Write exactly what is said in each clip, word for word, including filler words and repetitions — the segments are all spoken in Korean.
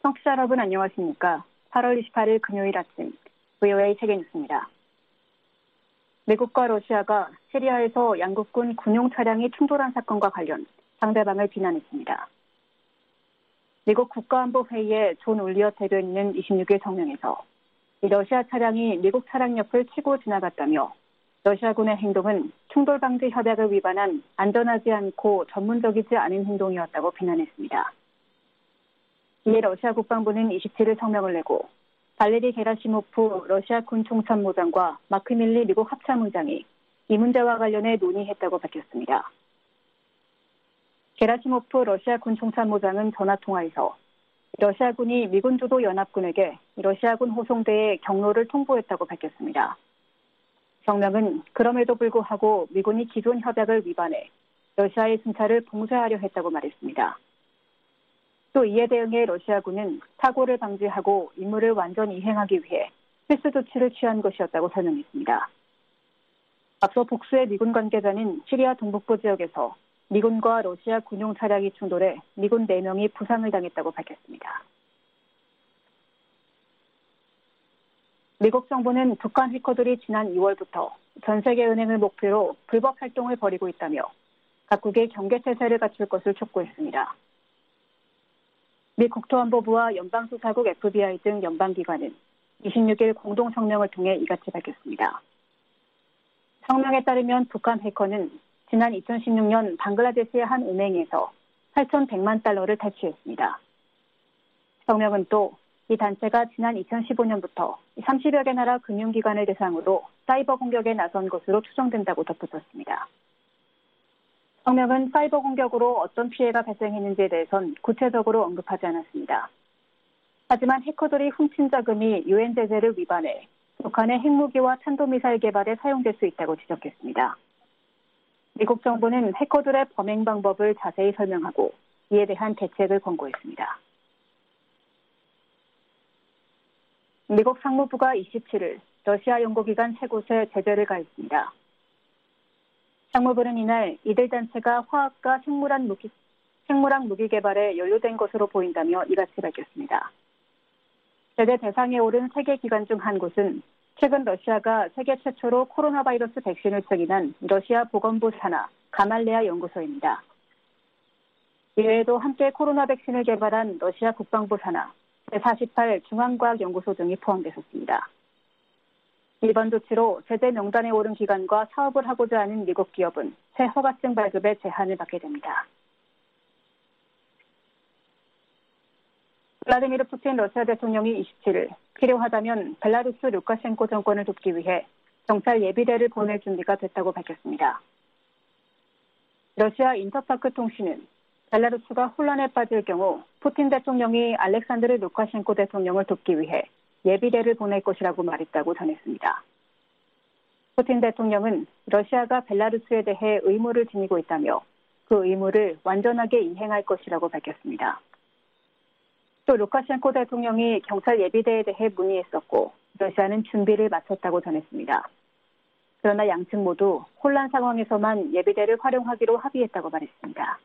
청취자 여러분 안녕하십니까? 팔월 이십팔일 금요일 아침 브이오에이 세계뉴스입니다. 미국과 러시아가 시리아에서 양국군 군용 차량이 충돌한 사건과 관련 상대방을 비난했습니다. 미국 국가안보회의의 존 울리엇 대변인은 이십육일 성명에서 러시아 차량이 미국 차량 옆을 치고 지나갔다며 러시아군의 행동은 충돌 방지 협약을 위반한 안전하지 않고 전문적이지 않은 행동이었다고 비난했습니다. 이에 러시아 국방부는 이십칠일 성명을 내고 발레리 게라시모프 러시아 군 총참모장과 마크 밀리 미국 합참의장이 이 문제와 관련해 논의했다고 밝혔습니다. 게라시모프 러시아 군 총참모장은 전화통화에서 러시아군이 미군 주도 연합군에게 러시아군 호송대의 경로를 통보했다고 밝혔습니다. 성명은 그럼에도 불구하고 미군이 기존 협약을 위반해 러시아의 순찰을 봉쇄하려 했다고 말했습니다. 또 이에 대응해 러시아군은 사고를 방지하고 임무를 완전히 이행하기 위해 필수 조치를 취한 것이었다고 설명했습니다. 앞서 복수의 미군 관계자는 시리아 동북부 지역에서 미군과 러시아 군용 차량이 충돌해 미군 네 명이 부상을 당했다고 밝혔습니다. 미국 정부는 북한 해커들이 지난 이월부터 전 세계 은행을 목표로 불법 활동을 벌이고 있다며 각국의 경계태세를 갖출 것을 촉구했습니다. 미 국토안보부와 연방수사국 에프비아이 등 연방기관은 이십육일 공동성명을 통해 이같이 밝혔습니다. 성명에 따르면 북한 해커는 지난 이천십육년 방글라데시의 한 은행에서 팔천백만 달러를 탈취했습니다. 성명은 또 이 단체가 지난 이천십오년부터 삼십여 개 나라 금융기관을 대상으로 사이버 공격에 나선 것으로 추정된다고 덧붙였습니다. 성명은 사이버 공격으로 어떤 피해가 발생했는지에 대해선 구체적으로 언급하지 않았습니다. 하지만 해커들이 훔친 자금이 유엔 제재를 위반해 북한의 핵무기와 탄도미사일 개발에 사용될 수 있다고 지적했습니다. 미국 정부는 해커들의 범행 방법을 자세히 설명하고 이에 대한 대책을 권고했습니다. 미국 상무부가 이십칠일 러시아 연구기관 세 곳에 제재를 가했습니다. 상무부는 이날 이들 단체가 화학과 생물학 무기, 생물학 무기 개발에 연루된 것으로 보인다며 이같이 밝혔습니다. 제재 대상에 오른 세 개 기관 중 한 곳은 최근 러시아가 세계 최초로 코로나 바이러스 백신을 승인한 러시아 보건부 산하 가말레아 연구소입니다. 이외에도 함께 코로나 백신을 개발한 러시아 국방부 산하 제사십팔 중앙과학연구소 등이 포함됐었습니다. 이번 조치로 제재 명단에 오른 기관과 사업을 하고자 하는 미국 기업은 새 허가증 발급에 제한을 받게 됩니다. 블라디미르 푸틴 러시아 대통령이 이십칠일 필요하다면 벨라루스 루카셴코 정권을 돕기 위해 경찰 예비대를 보낼 준비가 됐다고 밝혔습니다. 러시아 인터파크 통신은 벨라루스가 혼란에 빠질 경우 푸틴 대통령이 알렉산드르 루카셴코 대통령을 돕기 위해 예비대를 보낼 것이라고 말했다고 전했습니다. 푸틴 대통령은 러시아가 벨라루스에 대해 의무를 지니고 있다며 그 의무를 완전하게 이행할 것이라고 밝혔습니다. 또 루카셴코 대통령이 경찰 예비대에 대해 문의했었고 러시아는 준비를 마쳤다고 전했습니다. 그러나 양측 모두 혼란 상황에서만 예비대를 활용하기로 합의했다고 말했습니다.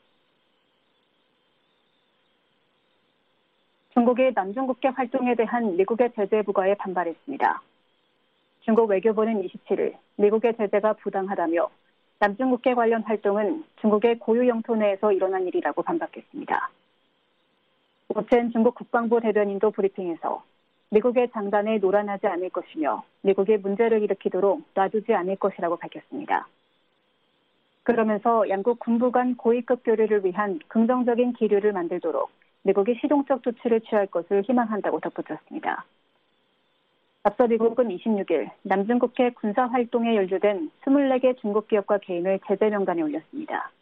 중국이 남중국해 활동에 대한 미국의 제재 부과에 반발했습니다. 중국 외교부는 이십칠일 미국의 제재가 부당하다며 남중국해 관련 활동은 중국의 고유 영토 내에서 일어난 일이라고 반박했습니다. 오첸 중국 국방부 대변인도 브리핑에서 미국의 장단에 노란하지 않을 것이며 미국의 문제를 일으키도록 놔두지 않을 것이라고 밝혔습니다. 그러면서 양국 군부 간 고위급 교류를 위한 긍정적인 기류를 만들도록 미국이 실용적 조치를 취할 것을 희망한다고 덧붙였습니다. 앞서 미국은 이십육일 남중국해 군사활동에 연루된 이십사 개 중국 기업과 개인을 제재 명단에 올렸습니다.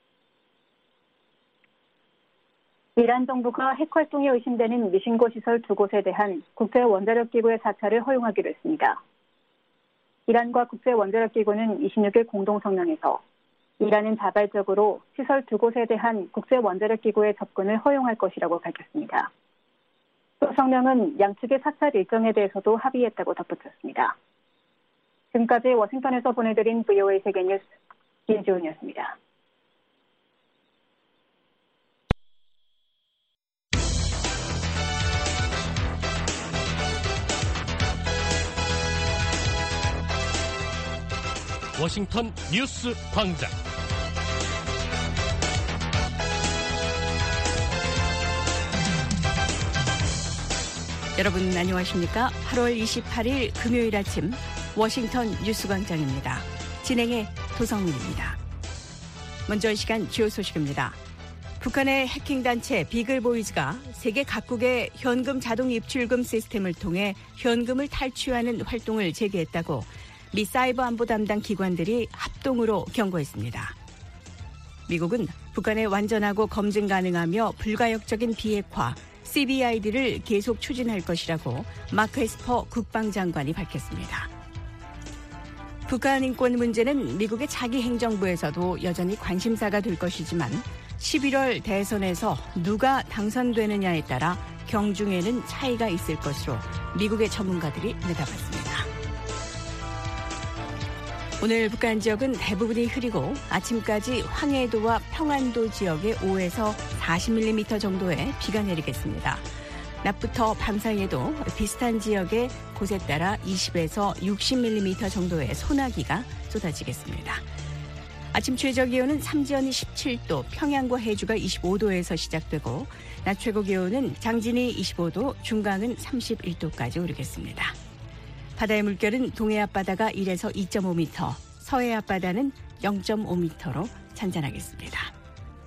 이란 정부가 핵활동에 의심되는 미신고 시설 두 곳에 대한 국제원자력기구의 사찰을 허용하기로 했습니다. 이란과 국제원자력기구는 이십육일 공동성명에서 이란은 자발적으로 시설 두 곳에 대한 국제원자력기구의 접근을 허용할 것이라고 밝혔습니다. 또 성명은 양측의 사찰 일정에 대해서도 합의했다고 덧붙였습니다. 지금까지 워싱턴에서 보내드린 브이오에이 세계뉴스 김지훈이었습니다. 워싱턴 뉴스 광장. 여러분 안녕하십니까? 팔월 이십팔일 금요일 아침 워싱턴 뉴스 광장입니다. 진행의 도성민입니다. 먼저 이 시간 주요 소식입니다. 북한의 해킹단체 비글보이즈가 세계 각국의 현금 자동 입출금 시스템을 통해 현금을 탈취하는 활동을 재개했다고 미 사이버 안보 담당 기관들이 합동으로 경고했습니다. 미국은 북한의 완전하고 검증 가능하며 불가역적인 비핵화 씨비아이디를 계속 추진할 것이라고 마크 에스퍼 국방장관이 밝혔습니다. 북한 인권 문제는 미국의 차기 행정부에서도 여전히 관심사가 될 것이지만 십일월 대선에서 누가 당선되느냐에 따라 경중에는 차이가 있을 것으로 미국의 전문가들이 내다봤습니다. 오늘 북한 지역은 대부분이 흐리고 아침까지 황해도와 평안도 지역에 오에서 사십 밀리미터 정도의 비가 내리겠습니다. 낮부터 밤 사이에도 비슷한 지역의 곳에 따라 이십에서 육십 밀리미터 정도의 소나기가 쏟아지겠습니다. 아침 최저 기온은 삼지연이 십칠도, 평양과 해주가 이십오도에서 시작되고 낮 최고 기온은 장진이 이십오도, 중강은 삼십일도까지 오르겠습니다. 바다의 물결은 동해 앞바다가 일에서 이점오 미터, 서해 앞바다는 영점오 미터로 잔잔하겠습니다.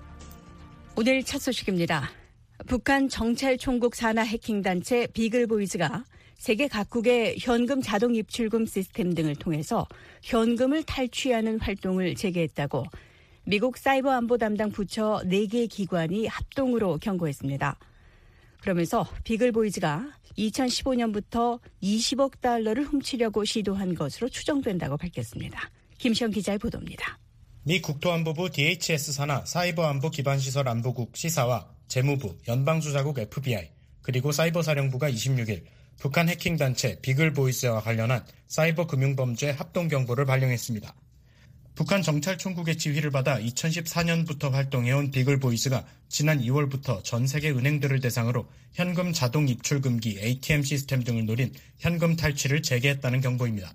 오늘 첫 소식입니다. 북한 정찰총국 산하 해킹단체 비글보이즈가 세계 각국의 현금 자동 입출금 시스템 등을 통해서 현금을 탈취하는 활동을 재개했다고 미국 사이버 안보 담당 부처 네 개 기관이 합동으로 경고했습니다. 그러면서 비글보이즈가 이천십오년부터 이십억 달러를 훔치려고 시도한 것으로 추정된다고 밝혔습니다. 김시영 기자의 보도입니다. 미 국토안보부 디에이치에스 산하 사이버안보 기반시설 안보국 시사와 재무부, 연방수사국 에프비아이, 그리고 사이버사령부가 이십육일 북한 해킹단체 비글보이즈와 관련한 사이버 금융범죄 합동경보를 발령했습니다. 북한 정찰총국의 지휘를 받아 이천십사년부터 활동해온 비글보이즈가 지난 이월부터 전 세계 은행들을 대상으로 현금 자동 입출 금기 에이티엠 시스템 등을 노린 현금 탈취를 재개했다는 경보입니다.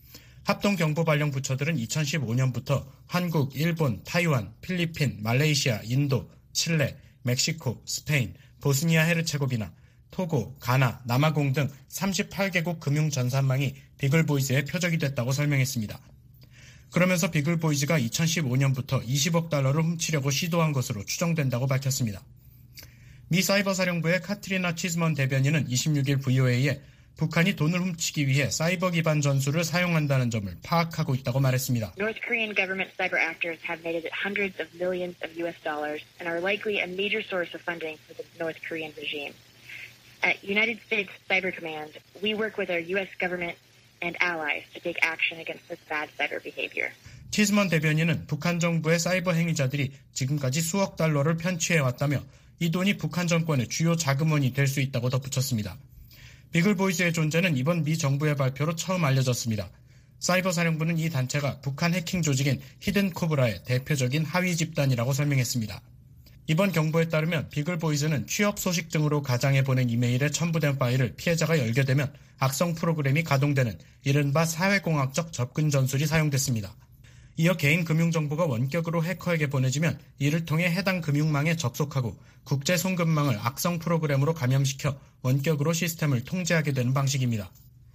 합동경보 발령 부처들은 이천십오년부터 한국, 일본, 타이완, 필리핀, 말레이시아, 인도, 칠레, 멕시코, 스페인, 보스니아 헤르체고비나, 토고, 가나, 남아공 등 삼십팔 개국 금융 전산망이 비글보이즈의 표적이 됐다고 설명했습니다. 그러면서 비글보이즈가 이천십오년부터 이십억 달러를 훔치려고 시도한 것으로 추정된다고 밝혔습니다. 미 사이버사령부의 카트리나 치즈먼 대변인은 이십육일 브이오에이에 북한이 돈을 훔치기 위해 사이버 기반 전술을 사용한다는 점을 파악하고 있다고 말했습니다. North Korean government cyber actors have made hundreds of millions of U S dollars and are likely a major source of funding for the North Korean regime. At United States Cyber Command, we work with our U S government and allies to take action against this bad cyber behavior. 치즈먼 대변인은 북한 정부의 사이버 행위자들이 지금까지 수억 달러를 편취해왔다며 이 돈이 북한 정권의 주요 자금원이 될 수 있다고 덧붙였습니다. 비글보이즈의 존재는 이번 미 정부의 발표로 처음 알려졌습니다. 사이버 사령부는 이 단체가 북한 해킹 조직인 히든 코브라의 대표적인 하위 집단이라고 설명했습니다. 이번 경보에 따르면 비글보이즈는 취업 소식 등으로 가장에 보낸 이메일에 첨부된 파일을 피해자가 열게 되면 악성 프로그램이 가동되는 이른바 사회공학적 접근 전술이 사용됐습니다. 이어 개인 금융정보가 원격으로 해커에게 보내지면 이를 통해 해당 금융망에 접속하고 국제 송금망을 악성 프로그램으로 감염시켜 원격으로 시스템을 통제하게 되는 방식입니다.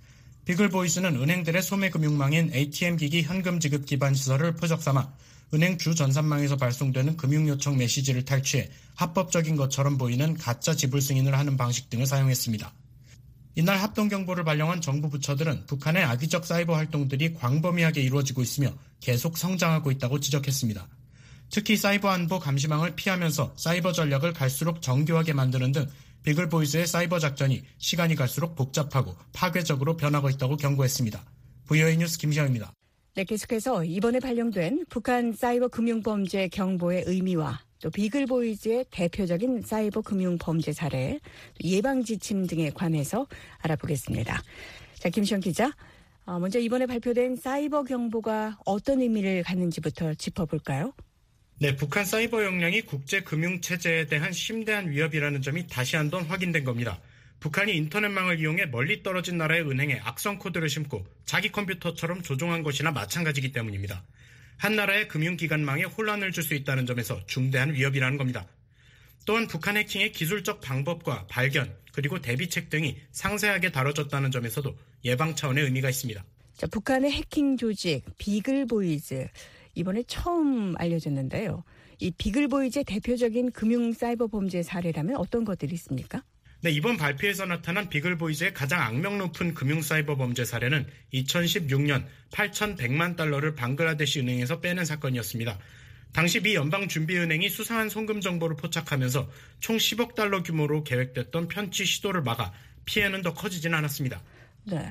비글보이즈는 은행들의 소매 금융망인 에이티엠 기기 현금 지급 기반 시설을 표적 삼아 은행 주 전산망에서 발송되는 금융요청 메시지를 탈취해 합법적인 것처럼 보이는 가짜 지불 승인을 하는 방식 등을 사용했습니다. 이날 합동경보를 발령한 정부 부처들은 북한의 악의적 사이버 활동들이 광범위하게 이루어지고 있으며 계속 성장하고 있다고 지적했습니다. 특히 사이버 안보 감시망을 피하면서 사이버 전략을 갈수록 정교하게 만드는 등 비글보이즈의 사이버 작전이 시간이 갈수록 복잡하고 파괴적으로 변하고 있다고 경고했습니다. 브이오에이 뉴스 김시영입니다. 네, 계속해서 이번에 발령된 북한 사이버 금융범죄 경보의 의미와 또 비글보이즈의 대표적인 사이버 금융 범죄 사례, 예방 지침 등에 관해서 알아보겠습니다. 자, 김시영 기자, 먼저 이번에 발표된 사이버 경보가 어떤 의미를 갖는지부터 짚어볼까요? 네, 북한 사이버 역량이 국제 금융 체제에 대한 심대한 위협이라는 점이 다시 한번 확인된 겁니다. 북한이 인터넷망을 이용해 멀리 떨어진 나라의 은행에 악성 코드를 심고 자기 컴퓨터처럼 조종한 것이나 마찬가지이기 때문입니다. 한 나라의 금융기관망에 혼란을 줄 수 있다는 점에서 중대한 위협이라는 겁니다. 또한 북한 해킹의 기술적 방법과 발견, 그리고 대비책 등이 상세하게 다뤄졌다는 점에서도 예방 차원의 의미가 있습니다. 자, 북한의 해킹 조직 비글보이즈, 이번에 처음 알려졌는데요. 이 비글보이즈의 대표적인 금융 사이버 범죄 사례라면 어떤 것들이 있습니까? 네, 이번 발표에서 나타난 비글보이즈의 가장 악명 높은 금융 사이버 범죄 사례는 이천십육 년 팔천백만 달러를 방글라데시 은행에서 빼낸 사건이었습니다. 당시 미 연방준비은행이 수상한 송금 정보를 포착하면서 총 십억 달러 규모로 계획됐던 편취 시도를 막아 피해는 더 커지진 않았습니다. 네,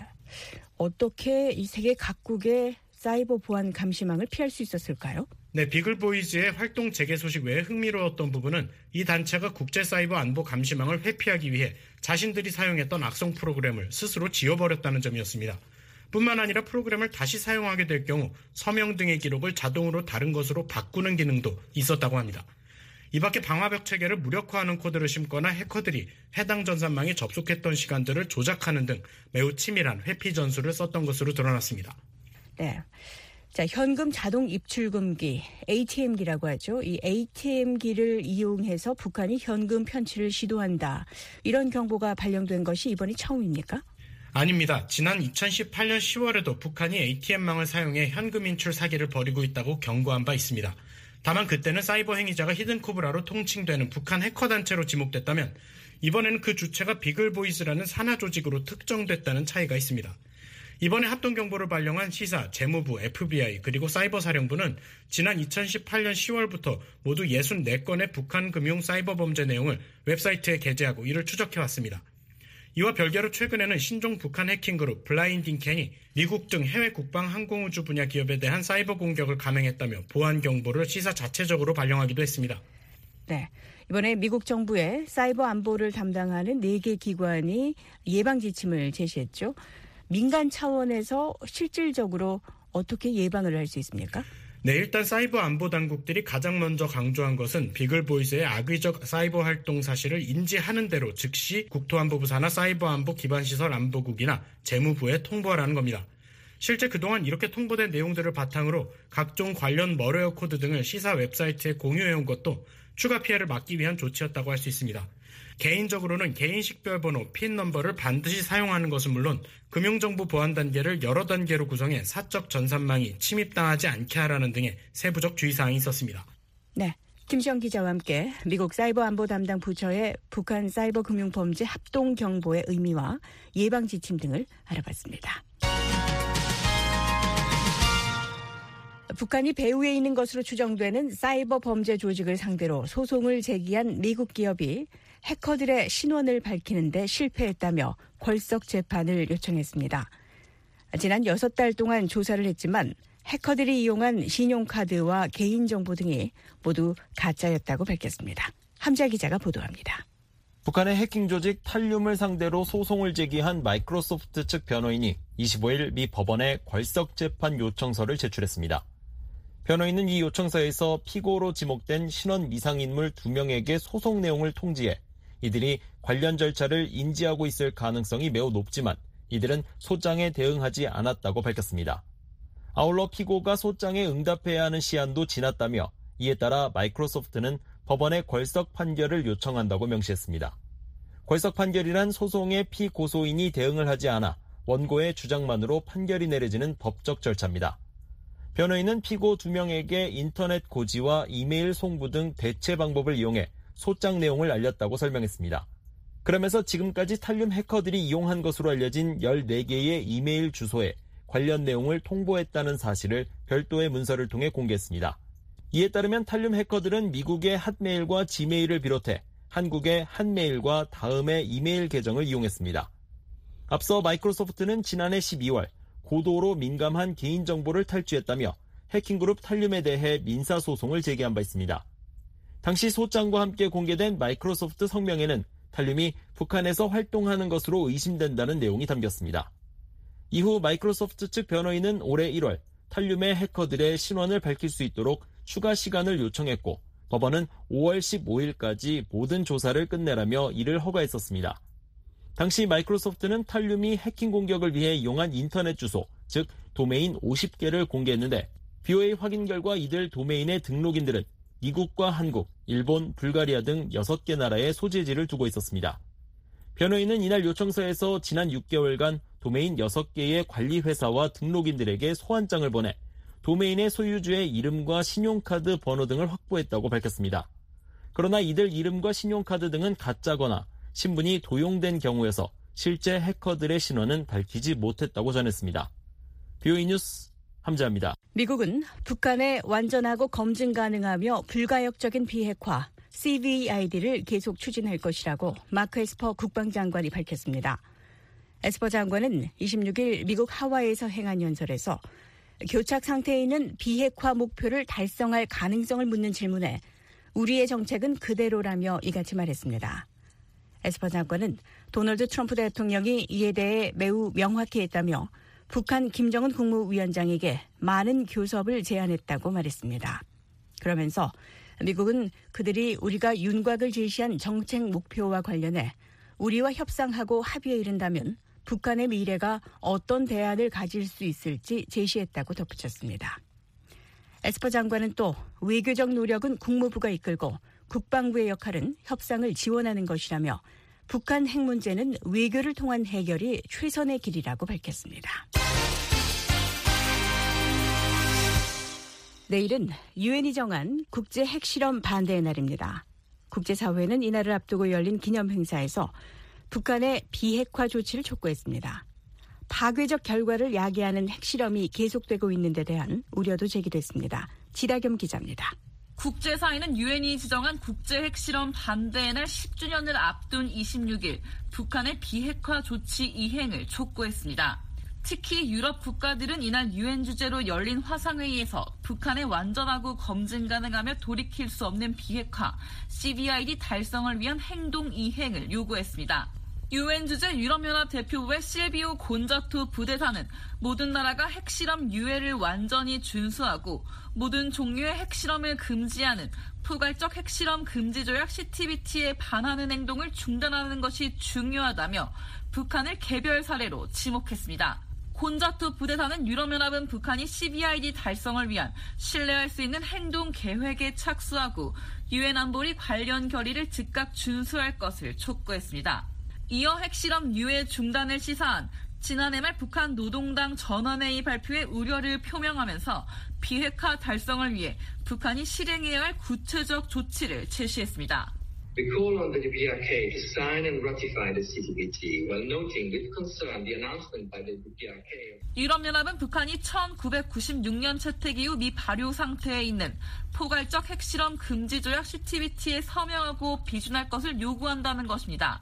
어떻게 이 세계 각국의 사이버 보안 감시망을 피할 수 있었을까요? 네, 비글보이즈의 활동 재개 소식 외에 흥미로웠던 부분은 이 단체가 국제 사이버 안보 감시망을 회피하기 위해 자신들이 사용했던 악성 프로그램을 스스로 지워버렸다는 점이었습니다. 뿐만 아니라 프로그램을 다시 사용하게 될 경우 서명 등의 기록을 자동으로 다른 것으로 바꾸는 기능도 있었다고 합니다. 이 밖에 방화벽 체계를 무력화하는 코드를 심거나 해커들이 해당 전산망에 접속했던 시간들을 조작하는 등 매우 치밀한 회피 전술을 썼던 것으로 드러났습니다. 네. 자, 현금 자동 입출금기, 에이티엠기라고 하죠. 이 에이티엠기를 이용해서 북한이 현금 편취를 시도한다. 이런 경보가 발령된 것이 이번이 처음입니까? 아닙니다. 지난 이천십팔 년 시월에도 북한이 에이티엠망을 사용해 현금 인출 사기를 벌이고 있다고 경고한 바 있습니다. 다만 그때는 사이버 행위자가 히든코브라로 통칭되는 북한 해커 단체로 지목됐다면 이번에는 그 주체가 비글보이즈라는 산하 조직으로 특정됐다는 차이가 있습니다. 이번에 합동경보를 발령한 시사, 재무부, 에프비아이 그리고 사이버사령부는 지난 이천십팔 년 시월부터 모두 육십사 건의 북한 금융 사이버 범죄 내용을 웹사이트에 게재하고 이를 추적해왔습니다. 이와 별개로 최근에는 신종 북한 해킹그룹 블라인딩캔이 미국 등 해외 국방 항공우주 분야 기업에 대한 사이버 공격을 감행했다며 보안 경보를 시사 자체적으로 발령하기도 했습니다. 네, 이번에 미국 정부의 사이버 안보를 담당하는 네 개 기관이 예방 지침을 제시했죠. 민간 차원에서 실질적으로 어떻게 예방을 할 수 있습니까? 네, 일단 사이버 안보 당국들이 가장 먼저 강조한 것은 비글보이즈의 악의적 사이버 활동 사실을 인지하는 대로 즉시 국토안보부 산하 사이버 안보 기반시설 안보국이나 재무부에 통보하라는 겁니다. 실제 그동안 이렇게 통보된 내용들을 바탕으로 각종 관련 멀웨어 코드 등을 시사 웹사이트에 공유해온 것도 추가 피해를 막기 위한 조치였다고 할 수 있습니다. 개인적으로는 개인 식별번호, 핀 넘버를 반드시 사용하는 것은 물론 금융정보 보안 단계를 여러 단계로 구성해 사적 전산망이 침입당하지 않게 하라는 등의 세부적 주의사항이 있었습니다. 네, 김시영 기자와 함께 미국 사이버 안보 담당 부처의 북한 사이버 금융 범죄 합동 경보의 의미와 예방 지침 등을 알아봤습니다. 북한이 배후에 있는 것으로 추정되는 사이버 범죄 조직을 상대로 소송을 제기한 미국 기업이 해커들의 신원을 밝히는 데 실패했다며 궐석 재판을 요청했습니다. 지난 여섯 달 동안 조사를 했지만 해커들이 이용한 신용카드와 개인정보 등이 모두 가짜였다고 밝혔습니다. 함자 기자가 보도합니다. 북한의 해킹 조직 탈륨을 상대로 소송을 제기한 마이크로소프트 측 변호인이 이십오 일 미 법원에 궐석 재판 요청서를 제출했습니다. 변호인은 이 요청서에서 피고로 지목된 신원 미상인물 두 명에게 소송 내용을 통지해 이들이 관련 절차를 인지하고 있을 가능성이 매우 높지만 이들은 소장에 대응하지 않았다고 밝혔습니다. 아울러 피고가 소장에 응답해야 하는 시한도 지났다며 이에 따라 마이크로소프트는 법원에 궐석 판결을 요청한다고 명시했습니다. 궐석 판결이란 소송의 피고소인이 대응을 하지 않아 원고의 주장만으로 판결이 내려지는 법적 절차입니다. 변호인은 피고 두 명에게 인터넷 고지와 이메일 송부 등 대체 방법을 이용해 소장 내용을 알렸다고 설명했습니다. 그러면서 지금까지 탈륨 해커들이 이용한 것으로 알려진 열네 개의 이메일 주소에 관련 내용을 통보했다는 사실을 별도의 문서를 통해 공개했습니다. 이에 따르면 탈륨 해커들은 미국의 핫메일과 지메일을 비롯해 한국의 한메일과 다음의 이메일 계정을 이용했습니다. 앞서 마이크로소프트는 지난해 십이월 고도로 민감한 개인정보를 탈취했다며 해킹그룹 탈륨에 대해 민사소송을 제기한 바 있습니다. 당시 소장과 함께 공개된 마이크로소프트 성명에는 탈륨이 북한에서 활동하는 것으로 의심된다는 내용이 담겼습니다. 이후 마이크로소프트 측 변호인은 올해 일월 탈륨의 해커들의 신원을 밝힐 수 있도록 추가 시간을 요청했고 법원은 오월 십오일까지 모든 조사를 끝내라며 이를 허가했었습니다. 당시 마이크로소프트는 탈륨이 해킹 공격을 위해 이용한 인터넷 주소, 즉 도메인 오십 개를 공개했는데 비오에이 확인 결과 이들 도메인의 등록인들은 미국과 한국, 일본, 불가리아 등 여섯 개 나라에 소재지를 두고 있었습니다. 변호인은 이날 요청서에서 지난 육 개월간 도메인 여섯 개의 관리회사와 등록인들에게 소환장을 보내 도메인의 소유주의 이름과 신용카드 번호 등을 확보했다고 밝혔습니다. 그러나 이들 이름과 신용카드 등은 가짜거나 신분이 도용된 경우여서 실제 해커들의 신원은 밝히지 못했다고 전했습니다. 비오에이 뉴스 함재합니다. 미국은 북한의 완전하고 검증 가능하며 불가역적인 비핵화 씨브이아이디를 계속 추진할 것이라고 마크 에스퍼 국방장관이 밝혔습니다. 에스퍼 장관은 이십육 일 미국 하와이에서 행한 연설에서 교착 상태에 있는 비핵화 목표를 달성할 가능성을 묻는 질문에 우리의 정책은 그대로라며 이같이 말했습니다. 에스퍼 장관은 도널드 트럼프 대통령이 이에 대해 매우 명확히 했다며 북한 김정은 국무위원장에게 많은 교섭을 제안했다고 말했습니다. 그러면서 미국은 그들이 우리가 윤곽을 제시한 정책 목표와 관련해 우리와 협상하고 합의에 이른다면 북한의 미래가 어떤 대안을 가질 수 있을지 제시했다고 덧붙였습니다. 에스퍼 장관은 또 외교적 노력은 국무부가 이끌고 국방부의 역할은 협상을 지원하는 것이라며 북한 핵 문제는 외교를 통한 해결이 최선의 길이라고 밝혔습니다. 내일은 유엔이 정한 국제 핵실험 반대의 날입니다. 국제사회는 이날을 앞두고 열린 기념행사에서 북한의 비핵화 조치를 촉구했습니다. 파괴적 결과를 야기하는 핵실험이 계속되고 있는 데 대한 우려도 제기됐습니다. 지다겸 기자입니다. 국제사회는 유엔이 지정한 국제 핵실험 반대의 날 십 주년을 앞둔 이십육 일 북한의 비핵화 조치 이행을 촉구했습니다. 특히 유럽 국가들은 이날 유엔 주재로 열린 화상회의에서 북한의 완전하고 검증 가능하며 돌이킬 수 없는 비핵화 씨브이아이디 달성을 위한 행동 이행을 요구했습니다. 유엔 주재 유럽연합 대표부의 실비오 곤자투 부대사는 모든 나라가 핵실험 유예를 완전히 준수하고 모든 종류의 핵실험을 금지하는 포괄적 핵실험 금지 조약 씨티비티에 반하는 행동을 중단하는 것이 중요하다며 북한을 개별 사례로 지목했습니다. 곤자투 부대사는 유럽연합은 북한이 씨브이아이디 달성을 위한 신뢰할 수 있는 행동 계획에 착수하고 유엔 안보리 관련 결의를 즉각 준수할 것을 촉구했습니다. 이어 핵실험 유예 중단을 시사한 지난해 말 북한 노동당 전원회의 발표에 우려를 표명하면서 비핵화 달성을 위해 북한이 실행해야 할 구체적 조치를 제시했습니다. We call on the 디피아르케이 to sign and ratify the 씨티비티 while noting with concern the announcement by the 디피아르케이. 유럽연합은 북한이 천구백구십육 년 채택 이후 미 발효 상태에 있는 포괄적 핵실험 금지 조약 씨티비티에 서명하고 비준할 것을 요구한다는 것입니다.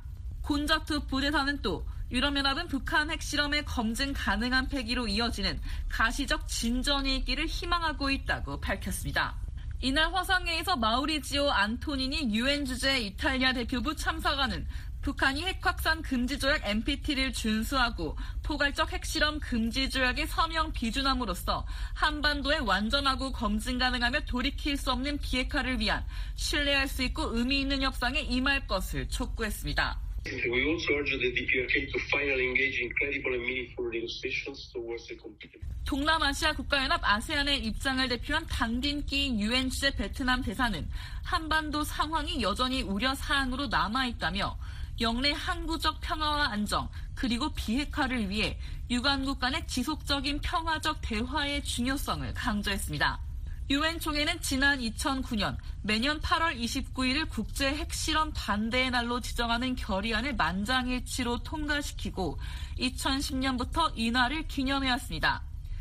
곤자투 부대사는 또 유럽연합은 북한 핵실험의 검증 가능한 폐기로 이어지는 가시적 진전이 있기를 희망하고 있다고 밝혔습니다. 이날 화상회의에서 마우리지오 안토니니 유엔 주재 이탈리아 대표부 참사관은 북한이 핵확산 금지 조약 엠피티를 준수하고 포괄적 핵실험 금지 조약에 서명 비준함으로써 한반도에 완전하고 검증 가능하며 돌이킬 수 없는 비핵화를 위한 신뢰할 수 있고 의미 있는 협상에 임할 것을 촉구했습니다. We also urge the 디피아르케이 to finally engage in credible and meaningful negotiations towards a complete. 동남아시아 국가연합 아세안의 입장을 대표한 당딘끼 유엔 주재 베트남 대사는 한반도 상황이 여전히 우려 사항으로 남아있다며 영내 항구적 평화와 안정 그리고 비핵화를 위해 유관국 간의 지속적인 평화적 대화의 중요성을 강조했습니다. 유엔 총회는 지난 이천구 년 매년 팔월 이십구일을 국제 핵실험 반대의 날로 지정하는 결의안을 만장일치로 통과시키고 이천십 년부터 이 날을 기념해왔습니다.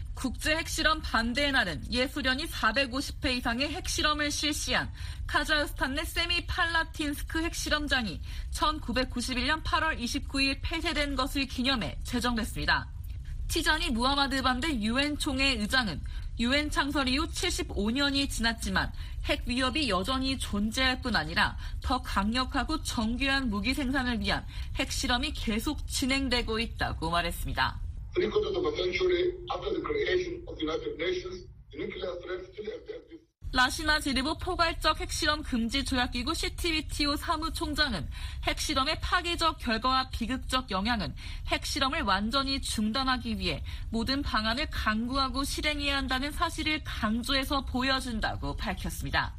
국제 핵실험 반대의 날은 예수련이 사백오십 회 이상의 핵실험을 실시한 카자흐스탄 내 세미팔라틴스크 핵실험장이 천구백구십일 년 팔월 이십구일 폐쇄된 것을 기념해 제정됐습니다. 티자니 무하마드 반데 유엔 총회 의장은 유엔 창설 이후 칠십오 년이 지났지만 핵 위협이 여전히 존재할 뿐 아니라 더 강력하고 정교한 무기 생산을 위한 핵실험이 계속 진행되고 있다고 말했습니다. Three quarters of a century after the creation of the United Nations, the nuclear threat still exists. 라시마지르브 포괄적 핵실험 금지 조약기구 씨티비티오 사무총장은 핵실험의 파괴적 결과와 비극적 영향은 핵실험을 완전히 중단하기 위해 모든 방안을 강구하고 실행해야 한다는 사실을 강조해서 보여준다고 밝혔습니다.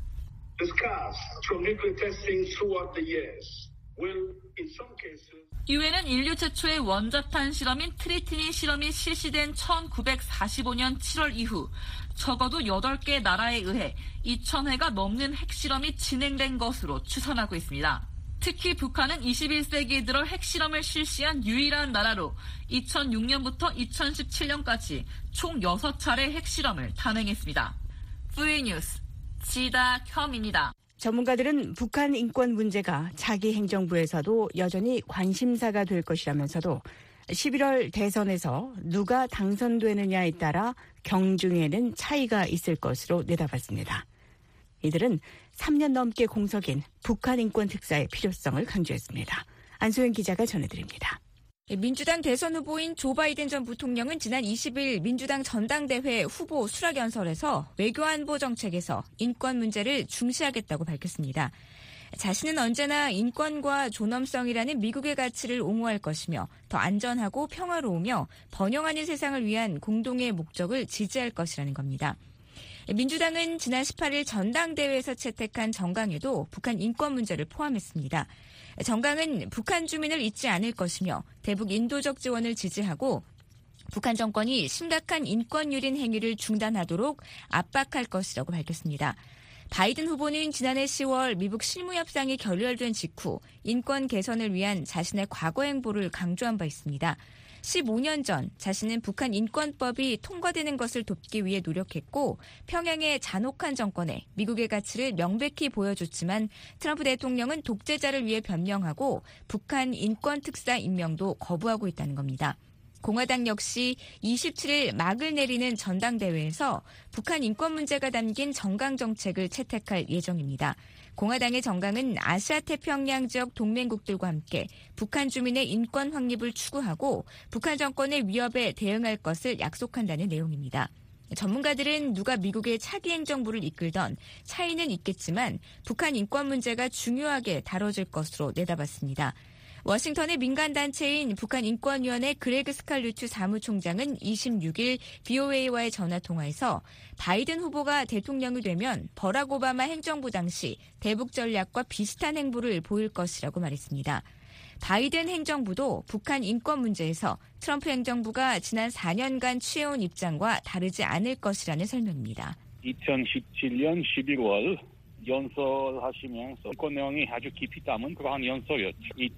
유엔은 인류 최초의 원자탄 실험인 트리티니 실험이 실시된 천구백사십오 년 칠월 이후 적어도 여덟 개 나라에 의해 이천 회가 넘는 핵실험이 진행된 것으로 추산하고 있습니다. 특히 북한은 이십일 세기에 들어 핵실험을 실시한 유일한 나라로 이천육 년부터 이천십칠 년까지 총 여섯 차례 핵실험을 단행했습니다. 프리뉴스 지다혐입니다. 전문가들은 북한 인권 문제가 차기 행정부에서도 여전히 관심사가 될 것이라면서도 십일월 대선에서 누가 당선되느냐에 따라 경중에는 차이가 있을 것으로 내다봤습니다. 이들은 삼 년 넘게 공석인 북한 인권 특사의 필요성을 강조했습니다. 안소영 기자가 전해드립니다. 민주당 대선 후보인 조 바이든 전 부통령은 지난 이십 일 민주당 전당대회 후보 수락연설에서 외교안보 정책에서 인권 문제를 중시하겠다고 밝혔습니다. 자신은 언제나 인권과 존엄성이라는 미국의 가치를 옹호할 것이며 더 안전하고 평화로우며 번영하는 세상을 위한 공동의 목적을 지지할 것이라는 겁니다. 민주당은 지난 십팔 일 전당대회에서 채택한 정강에도 북한 인권 문제를 포함했습니다. 정강은 북한 주민을 잊지 않을 것이며 대북 인도적 지원을 지지하고 북한 정권이 심각한 인권 유린 행위를 중단하도록 압박할 것이라고 밝혔습니다. 바이든 후보는 지난해 시월 미북 실무협상이 결렬된 직후 인권 개선을 위한 자신의 과거 행보를 강조한 바 있습니다. 십오 년 전 자신은 북한 인권법이 통과되는 것을 돕기 위해 노력했고 평양의 잔혹한 정권에 미국의 가치를 명백히 보여줬지만 트럼프 대통령은 독재자를 위해 변명하고 북한 인권특사 임명도 거부하고 있다는 겁니다. 공화당 역시 이십칠 일 막을 내리는 전당대회에서 북한 인권 문제가 담긴 정강 정책을 채택할 예정입니다. 공화당의 정강은 아시아 태평양 지역 동맹국들과 함께 북한 주민의 인권 확립을 추구하고 북한 정권의 위협에 대응할 것을 약속한다는 내용입니다. 전문가들은 누가 미국의 차기 행정부를 이끌던 차이는 있겠지만 북한 인권 문제가 중요하게 다뤄질 것으로 내다봤습니다. 워싱턴의 민간단체인 북한인권위원회 그레그 스칼루트 사무총장은 이십육 일 브이오에이와의 전화통화에서 바이든 후보가 대통령이 되면 버락 오바마 행정부 당시 대북 전략과 비슷한 행보를 보일 것이라고 말했습니다. 바이든 행정부도 북한 인권 문제에서 트럼프 행정부가 지난 사 년간 취해온 입장과 다르지 않을 것이라는 설명입니다. 이천십칠 년 십일월 연설하시면서 인권 내용이 아주 깊이 담은 그러한 연설이었죠.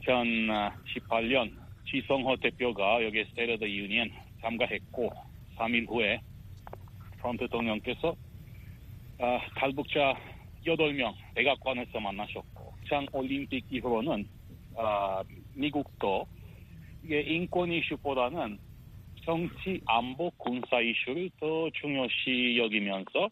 이천십팔 년 지성호 대표가 여기 스테이트 오브 더 유니언 참가했고 삼 일 후에 트럼프 대통령께서 아, 탈북자 여덟 명 백악관에서 만나셨고 장 올림픽 이후로는 아, 미국도 이게 인권 이슈보다는 정치, 안보, 군사 이슈를 더 중요시 여기면서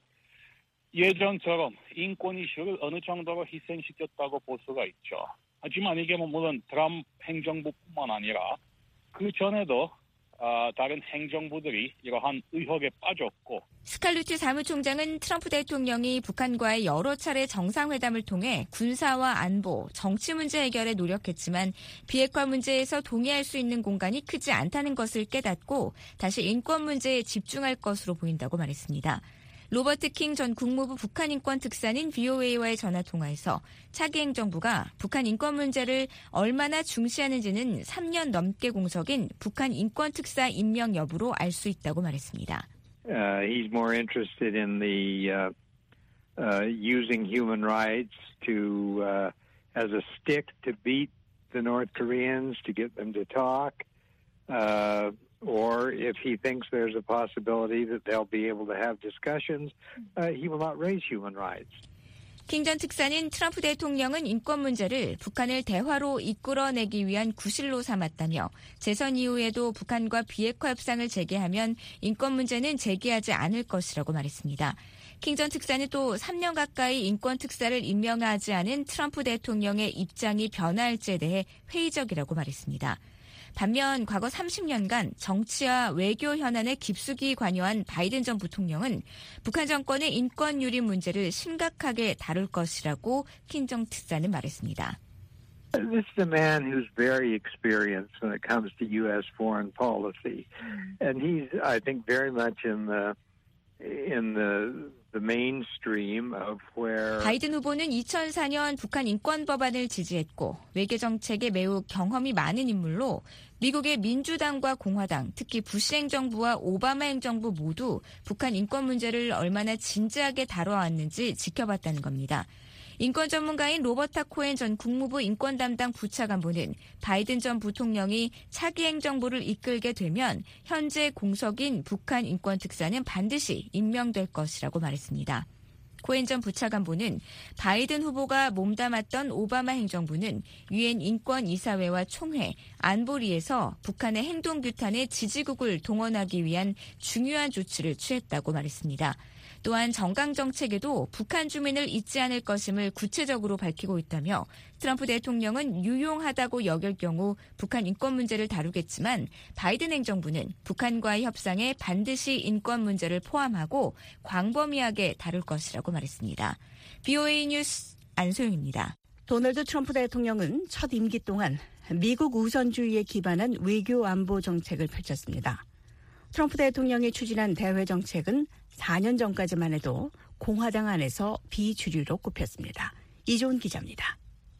예전처럼 인권 이슈를 어느 정도로 희생시켰다고 볼 수가 있죠. 하지만 이게 뭐 물론 트럼프 행정부뿐만 아니라 그 전에도 어, 다른 행정부들이 이러한 의혹에 빠졌고. 스칼루트 사무총장은 트럼프 대통령이 북한과의 여러 차례 정상회담을 통해 군사와 안보, 정치 문제 해결에 노력했지만 비핵화 문제에서 동의할 수 있는 공간이 크지 않다는 것을 깨닫고 다시 인권 문제에 집중할 것으로 보인다고 말했습니다. 로버트 킹 전 국무부 북한인권 특사는 브이오에이와의 전화통화에서 차기 행정부가 북한 인권 문제를 얼마나 중시하는지는 삼 년 넘게 공석인 북한 인권 특사 임명 여부로 알 수 있다고 말했습니다. Uh, he's more interested in the uh, uh, using human rights to uh, as a stick to beat the North Koreans to get them to talk. Uh, Or if he thinks there's a possibility that they'll be able to have discussions, uh, he will not raise human rights. 킹 전 특사는 트럼프 대통령은 인권 문제를 북한을 대화로 이끌어내기 위한 구실로 삼았다며 재선 이후에도 북한과 비핵화 협상을 재개하면 인권 문제는 재개하지 않을 것이라고 말했습니다. 킹 전 특사는 또 삼 년 가까이 인권 특사를 임명하지 않은 트럼프 대통령의 입장이 변화할지에 대해 회의적이라고 말했습니다. 반면 과거 삼십 년간 정치와 외교 현안에 깊숙이 관여한 바이든 전 부통령은 북한 정권의 인권 유린 문제를 심각하게 다룰 것이라고 킨정 특사는 말했습니다. This is a man who's very experienced when it comes to U S foreign policy, and he's, I think, very much in the in the the mainstream of where. 바이든 후보는 이천사 년 북한 인권 법안을 지지했고 외교 정책에 매우 경험이 많은 인물로 미국의 민주당과 공화당, 특히 부시 행정부와 오바마 행정부 모두 북한 인권 문제를 얼마나 진지하게 다뤄왔는지 지켜봤다는 겁니다. 인권 전문가인 로버타 코엔 전 국무부 인권 담당 부차관보는 바이든 전 부통령이 차기 행정부를 이끌게 되면 현재 공석인 북한 인권 특사는 반드시 임명될 것이라고 말했습니다. 코엔 전 부차관보는 바이든 후보가 몸담았던 오바마 행정부는 유엔 인권이사회와 총회, 안보리에서 북한의 행동규탄에 지지국을 동원하기 위한 중요한 조치를 취했다고 말했습니다. 또한 정강정책에도 북한 주민을 잊지 않을 것임을 구체적으로 밝히고 있다며 트럼프 대통령은 유용하다고 여길 경우 북한 인권 문제를 다루겠지만 바이든 행정부는 북한과의 협상에 반드시 인권 문제를 포함하고 광범위하게 다룰 것이라고 말했습니다. 브이오에이 뉴스 안소영입니다. 도널드 트럼프 대통령은 첫 임기 동안 미국 우선주의에 기반한 외교 안보 정책을 펼쳤습니다. 트럼프 대통령이 추진한 대외 정책은 사 년 전까지만 해도 공화당 안에서 비주류로 꼽혔습니다. 이조은 기자입니다.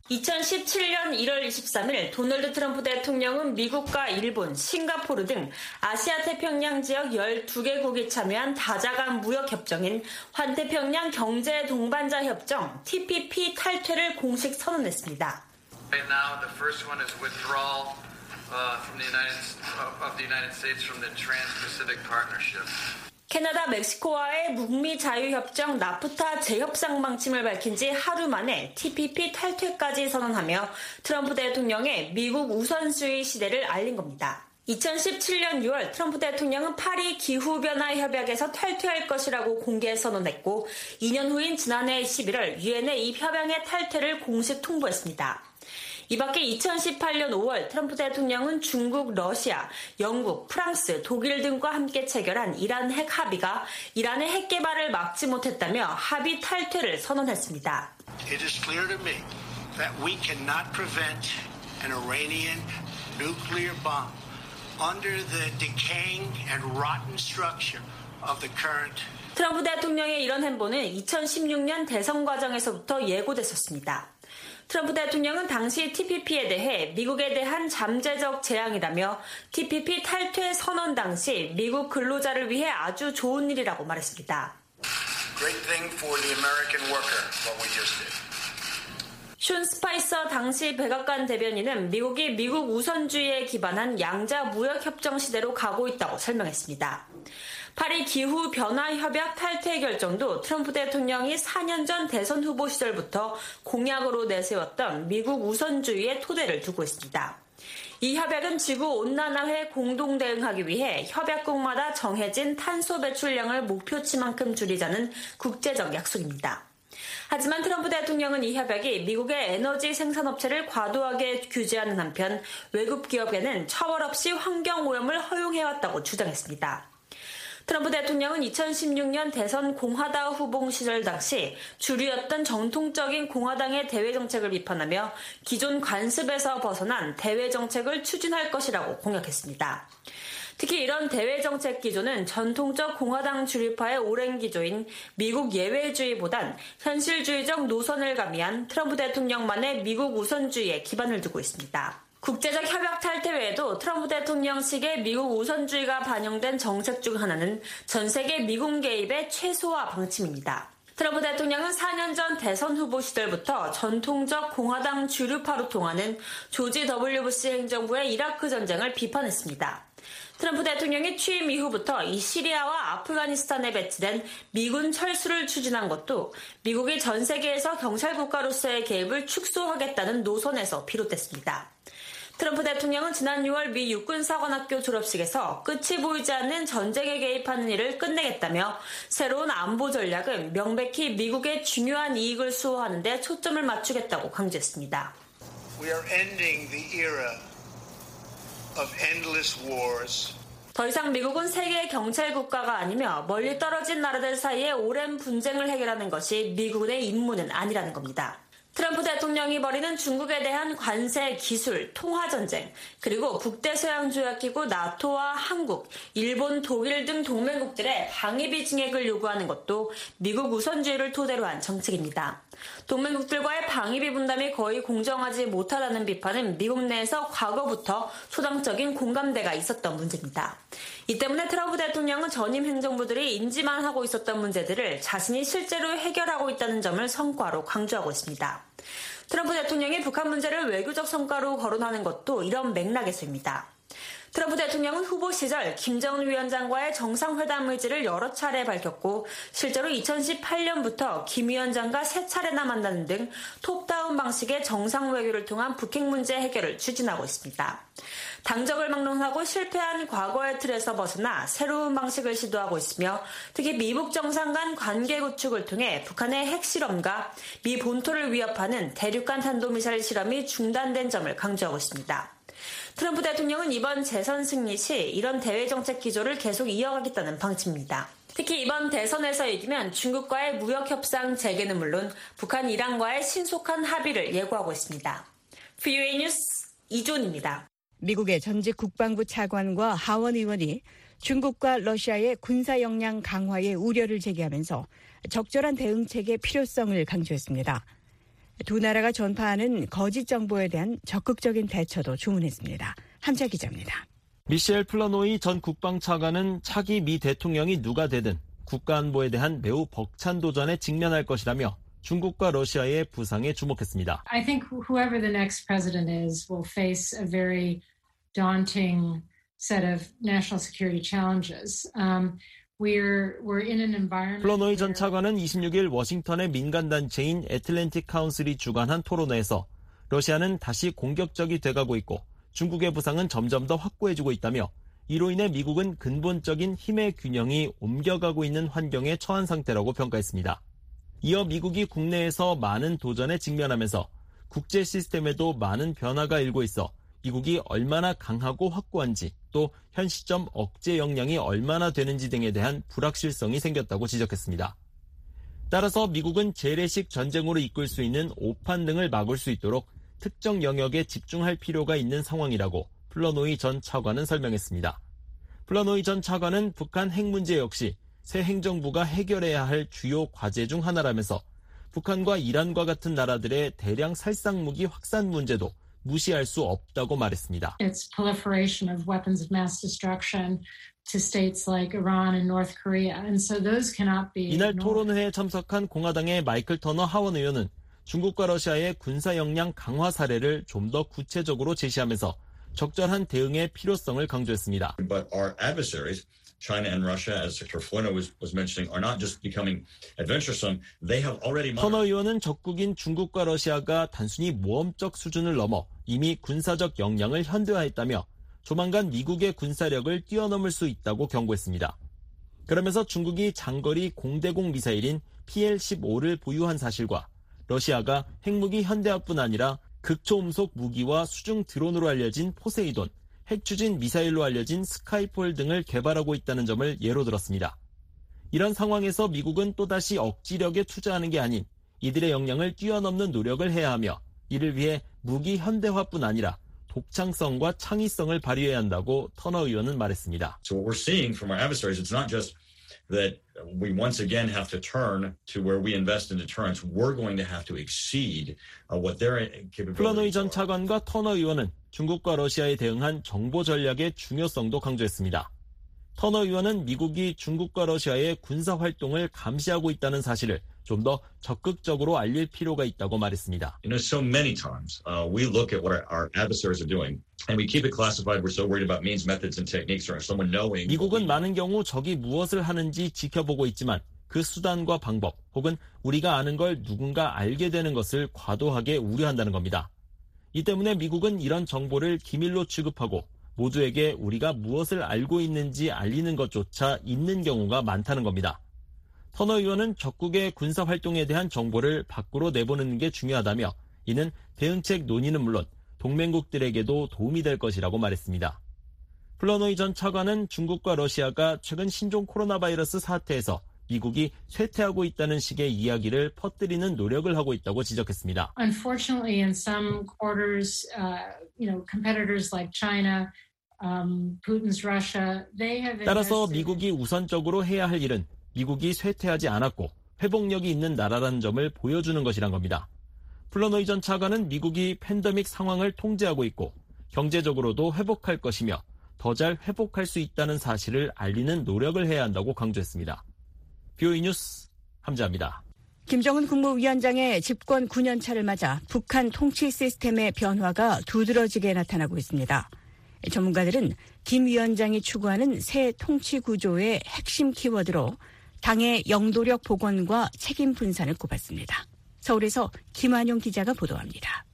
이천십칠 년 일월 이십삼일 도널드 트럼프 대통령은 미국과 일본, 싱가포르 등 아시아 태평양 지역 열두 개국이 참여한 다자간 무역협정인 환태평양 경제 동반자 협정 티피피 탈퇴를 공식 선언했습니다. Right now, the first one is withdrawal uh, from the United of the United States from the Trans-Pacific Partnership. 캐나다, 멕시코와의 북미 자유협정 나프타 재협상 방침을 밝힌 지 하루 만에 티피피 탈퇴까지 선언하며 트럼프 대통령의 미국 우선주의 시대를 알린 겁니다. 이천십칠 년 유월 트럼프 대통령은 파리 기후변화 협약에서 탈퇴할 것이라고 공개 선언했고 이 년 후인 지난해 십일월 유엔에 이 협약의 탈퇴를 공식 통보했습니다. 이 밖에 이천십팔 년 오월 트럼프 대통령은 중국, 러시아, 영국, 프랑스, 독일 등과 함께 체결한 이란 핵 합의가 이란의 핵 개발을 막지 못했다며 합의 탈퇴를 선언했습니다. It is clear to me that we cannot prevent an Iranian nuclear bomb under the decaying and rotten structure of the current. 트럼프 대통령의 이런 행보는 이천십육 년 대선 과정에서부터 예고됐었습니다. 트럼프 대통령은 당시 티피피에 대해 미국에 대한 잠재적 재앙이라며 티피피 탈퇴 선언 당시 미국 근로자를 위해 아주 좋은 일이라고 말했습니다. Great thing for the American worker, what we just did. 슌 스파이서 당시 백악관 대변인은 미국이 미국 우선주의에 기반한 양자 무역협정 시대로 가고 있다고 설명했습니다. 파리 기후변화협약 탈퇴 결정도 트럼프 대통령이 사 년 전 대선 후보 시절부터 공약으로 내세웠던 미국 우선주의의 토대를 두고 있습니다. 이 협약은 지구온난화에 공동 대응하기 위해 협약국마다 정해진 탄소 배출량을 목표치만큼 줄이자는 국제적 약속입니다. 하지만 트럼프 대통령은 이 협약이 미국의 에너지 생산업체를 과도하게 규제하는 한편 외국 기업에는 처벌 없이 환경오염을 허용해왔다고 주장했습니다. 트럼프 대통령은 이천십육 년 대선 공화당 후보 시절 당시 주류였던 정통적인 공화당의 대외 정책을 비판하며 기존 관습에서 벗어난 대외 정책을 추진할 것이라고 공약했습니다. 특히 이런 대외 정책 기조는 전통적 공화당 주류파의 오랜 기조인 미국 예외주의보단 현실주의적 노선을 가미한 트럼프 대통령만의 미국 우선주의에 기반을 두고 있습니다. 국제적 협약 탈퇴 외에도 트럼프 대통령식의 미국 우선주의가 반영된 정책 중 하나는 전 세계 미국 개입의 최소화 방침입니다. 트럼프 대통령은 사 년 전 대선 후보 시절부터 전통적 공화당 주류파로 통하는 조지 더블유 부시 행정부의 이라크 전쟁을 비판했습니다. 트럼프 대통령이 취임 이후부터 이 시리아와 아프가니스탄에 배치된 미군 철수를 추진한 것도 미국이 전 세계에서 경찰 국가로서의 개입을 축소하겠다는 노선에서 비롯됐습니다. 트럼프 대통령은 지난 유월 미 육군사관학교 졸업식에서 끝이 보이지 않는 전쟁에 개입하는 일을 끝내겠다며 새로운 안보 전략은 명백히 미국의 중요한 이익을 수호하는 데 초점을 맞추겠다고 강조했습니다. We are ending the era of endless wars. 더 이상 미국은 세계 경찰 국가가 아니며 멀리 떨어진 나라들 사이의 오랜 분쟁을 해결하는 것이 미국의 임무는 아니라는 겁니다. 트럼프 대통령이 벌이는 중국에 대한 관세, 기술, 통화 전쟁, 그리고 북대서양조약기구 나토와 한국, 일본, 독일 등 동맹국들의 방위비 증액을 요구하는 것도 미국 우선주의를 토대로 한 정책입니다. 동맹국들과의 방위비 분담이 거의 공정하지 못하다는 비판은 미국 내에서 과거부터 초당적인 공감대가 있었던 문제입니다. 이 때문에 트럼프 대통령은 전임 행정부들이 인지만 하고 있었던 문제들을 자신이 실제로 해결하고 있다는 점을 성과로 강조하고 있습니다. 트럼프 대통령이 북한 문제를 외교적 성과로 거론하는 것도 이런 맥락에서입니다. 트럼프 대통령은 후보 시절 김정은 위원장과의 정상회담 의지를 여러 차례 밝혔고 실제로 이천십팔 년부터 김 위원장과 세 차례나 만나는 등 톱다운 방식의 정상 외교를 통한 북핵 문제 해결을 추진하고 있습니다. 당적을 막론하고 실패한 과거의 틀에서 벗어나 새로운 방식을 시도하고 있으며 특히 미북 정상 간 관계 구축을 통해 북한의 핵실험과 미 본토를 위협하는 대륙간 탄도미사일 실험이 중단된 점을 강조하고 있습니다. 트럼프 대통령은 이번 재선 승리 시 이런 대외 정책 기조를 계속 이어가겠다는 방침입니다. 특히 이번 대선에서 이기면 중국과의 무역 협상 재개는 물론 북한 이란과의 신속한 합의를 예고하고 있습니다. 브이오에이 뉴스 이존입니다. 미국의 전직 국방부 차관과 하원 의원이 중국과 러시아의 군사 역량 강화에 우려를 제기하면서 적절한 대응책의 필요성을 강조했습니다. 두 나라가 전파하는 거짓 정보에 대한 적극적인 대처도 주문했습니다. 함자 기자입니다. 미셸 플러노이 전 국방차관은 차기 미 대통령이 누가 되든 국가안보에 대한 매우 벅찬 도전에 직면할 것이라며 중국과 러시아의 부상에 주목했습니다. I think whoever the next president is will face a very daunting set of national security challenges. Um, We're, we're in an environment 플러노이 전 차관은 이십육 일 워싱턴의 민간단체인 애틀랜틱 카운슬이 주관한 토론회에서 러시아는 다시 공격적이 돼가고 있고 중국의 부상은 점점 더 확고해지고 있다며 이로 인해 미국은 근본적인 힘의 균형이 옮겨가고 있는 환경에 처한 상태라고 평가했습니다. 이어 미국이 국내에서 많은 도전에 직면하면서 국제 시스템에도 많은 변화가 일고 있어 미국이 얼마나 강하고 확고한지 또 현 시점 억제 역량이 얼마나 되는지 등에 대한 불확실성이 생겼다고 지적했습니다. 따라서 미국은 재래식 전쟁으로 이끌 수 있는 오판 등을 막을 수 있도록 특정 영역에 집중할 필요가 있는 상황이라고 플러노이 전 차관은 설명했습니다. 플러노이 전 차관은 북한 핵 문제 역시 새 행정부가 해결해야 할 주요 과제 중 하나라면서 북한과 이란과 같은 나라들의 대량 살상 무기 확산 문제도 무시할 수 없다고 말했습니다. It's proliferation of weapons of mass destruction to states like Iran and North Korea, and so those cannot be. 이날 토론회에 참석한 공화당의 마이클 터너 하원 의원은 중국과 러시아의 군사 역량 강화 사례를 좀 더 구체적으로 제시하면서 적절한 대응의 필요성을 강조했습니다. But our adversaries, China and Russia, as Secretary Flynn was, was mentioning, are not just becoming adventuresome. They have already. 터너 의원은 적국인 중국과 러시아가 단순히 모험적 수준을 넘어 이미 군사적 역량을 현대화했다며 조만간 미국의 군사력을 뛰어넘을 수 있다고 경고했습니다. 그러면서 중국이 장거리 공대공 미사일인 피엘 십오를 보유한 사실과 러시아가 핵무기 현대화뿐 아니라 극초음속 무기와 수중 드론으로 알려진 포세이돈, 핵추진 미사일로 알려진 스카이폴 등을 개발하고 있다는 점을 예로 들었습니다. 이런 상황에서 미국은 또다시 억지력에 투자하는 게 아닌 이들의 역량을 뛰어넘는 노력을 해야 하며 이를 위해 무기 현대화뿐 아니라 독창성과 창의성을 발휘해야 한다고 터너 의원은 말했습니다. So what we're seeing from our adversaries, it's not just that we once again have to turn to where we invest in deterrence. We're going to have to exceed what their capabilities. 플러노이 전 차관과 터너 의원은 중국과 러시아에 대응한 정보 전략의 중요성도 강조했습니다. 터너 의원은 미국이 중국과 러시아의 군사 활동을 감시하고 있다는 사실을 좀 더 적극적으로 알릴 필요가 있다고 말했습니다. You know, so many times uh, we look at what our, our adversaries are doing, and we keep it classified. We're so worried about means, methods, and techniques, or someone knowing. 미국은 많은 경우 적이 무엇을 하는지 지켜보고 있지만 그 수단과 방법 혹은 우리가 아는 걸 누군가 알게 되는 것을 과도하게 우려한다는 겁니다. 이 때문에 미국은 이런 정보를 기밀로 취급하고 모두에게 우리가 무엇을 알고 있는지 알리는 것조차 있는 경우가 많다는 겁니다. 터너 의원은 적국의 군사활동에 대한 정보를 밖으로 내보내는 게 중요하다며 이는 대응책 논의는 물론 동맹국들에게도 도움이 될 것이라고 말했습니다. 플러노이 전 차관은 중국과 러시아가 최근 신종 코로나 바이러스 사태에서 미국이 쇠퇴하고 있다는 식의 이야기를 퍼뜨리는 노력을 하고 있다고 지적했습니다. Unfortunately, in some quarters, uh, you know, competitors like China, um, Putin's Russia, they have 따라서 미국이 우선적으로 해야 할 일은 미국이 쇠퇴하지 않았고 회복력이 있는 나라라는 점을 보여주는 것이란 겁니다. 플러노이 전 차관은 미국이 팬데믹 상황을 통제하고 있고 경제적으로도 회복할 것이며 더 잘 회복할 수 있다는 사실을 알리는 노력을 해야 한다고 강조했습니다. 비오이 뉴스 함자입니다. 김정은 국무위원장의 집권 구 년 차를 맞아 북한 통치 시스템의 변화가 두드러지게 나타나고 있습니다. 전문가들은 김 위원장이 추구하는 새 통치 구조의 핵심 키워드로 당의 영도력 복원과 책임 분산을 꼽았습니다. 서울에서 김한용 기자가 보도합니다.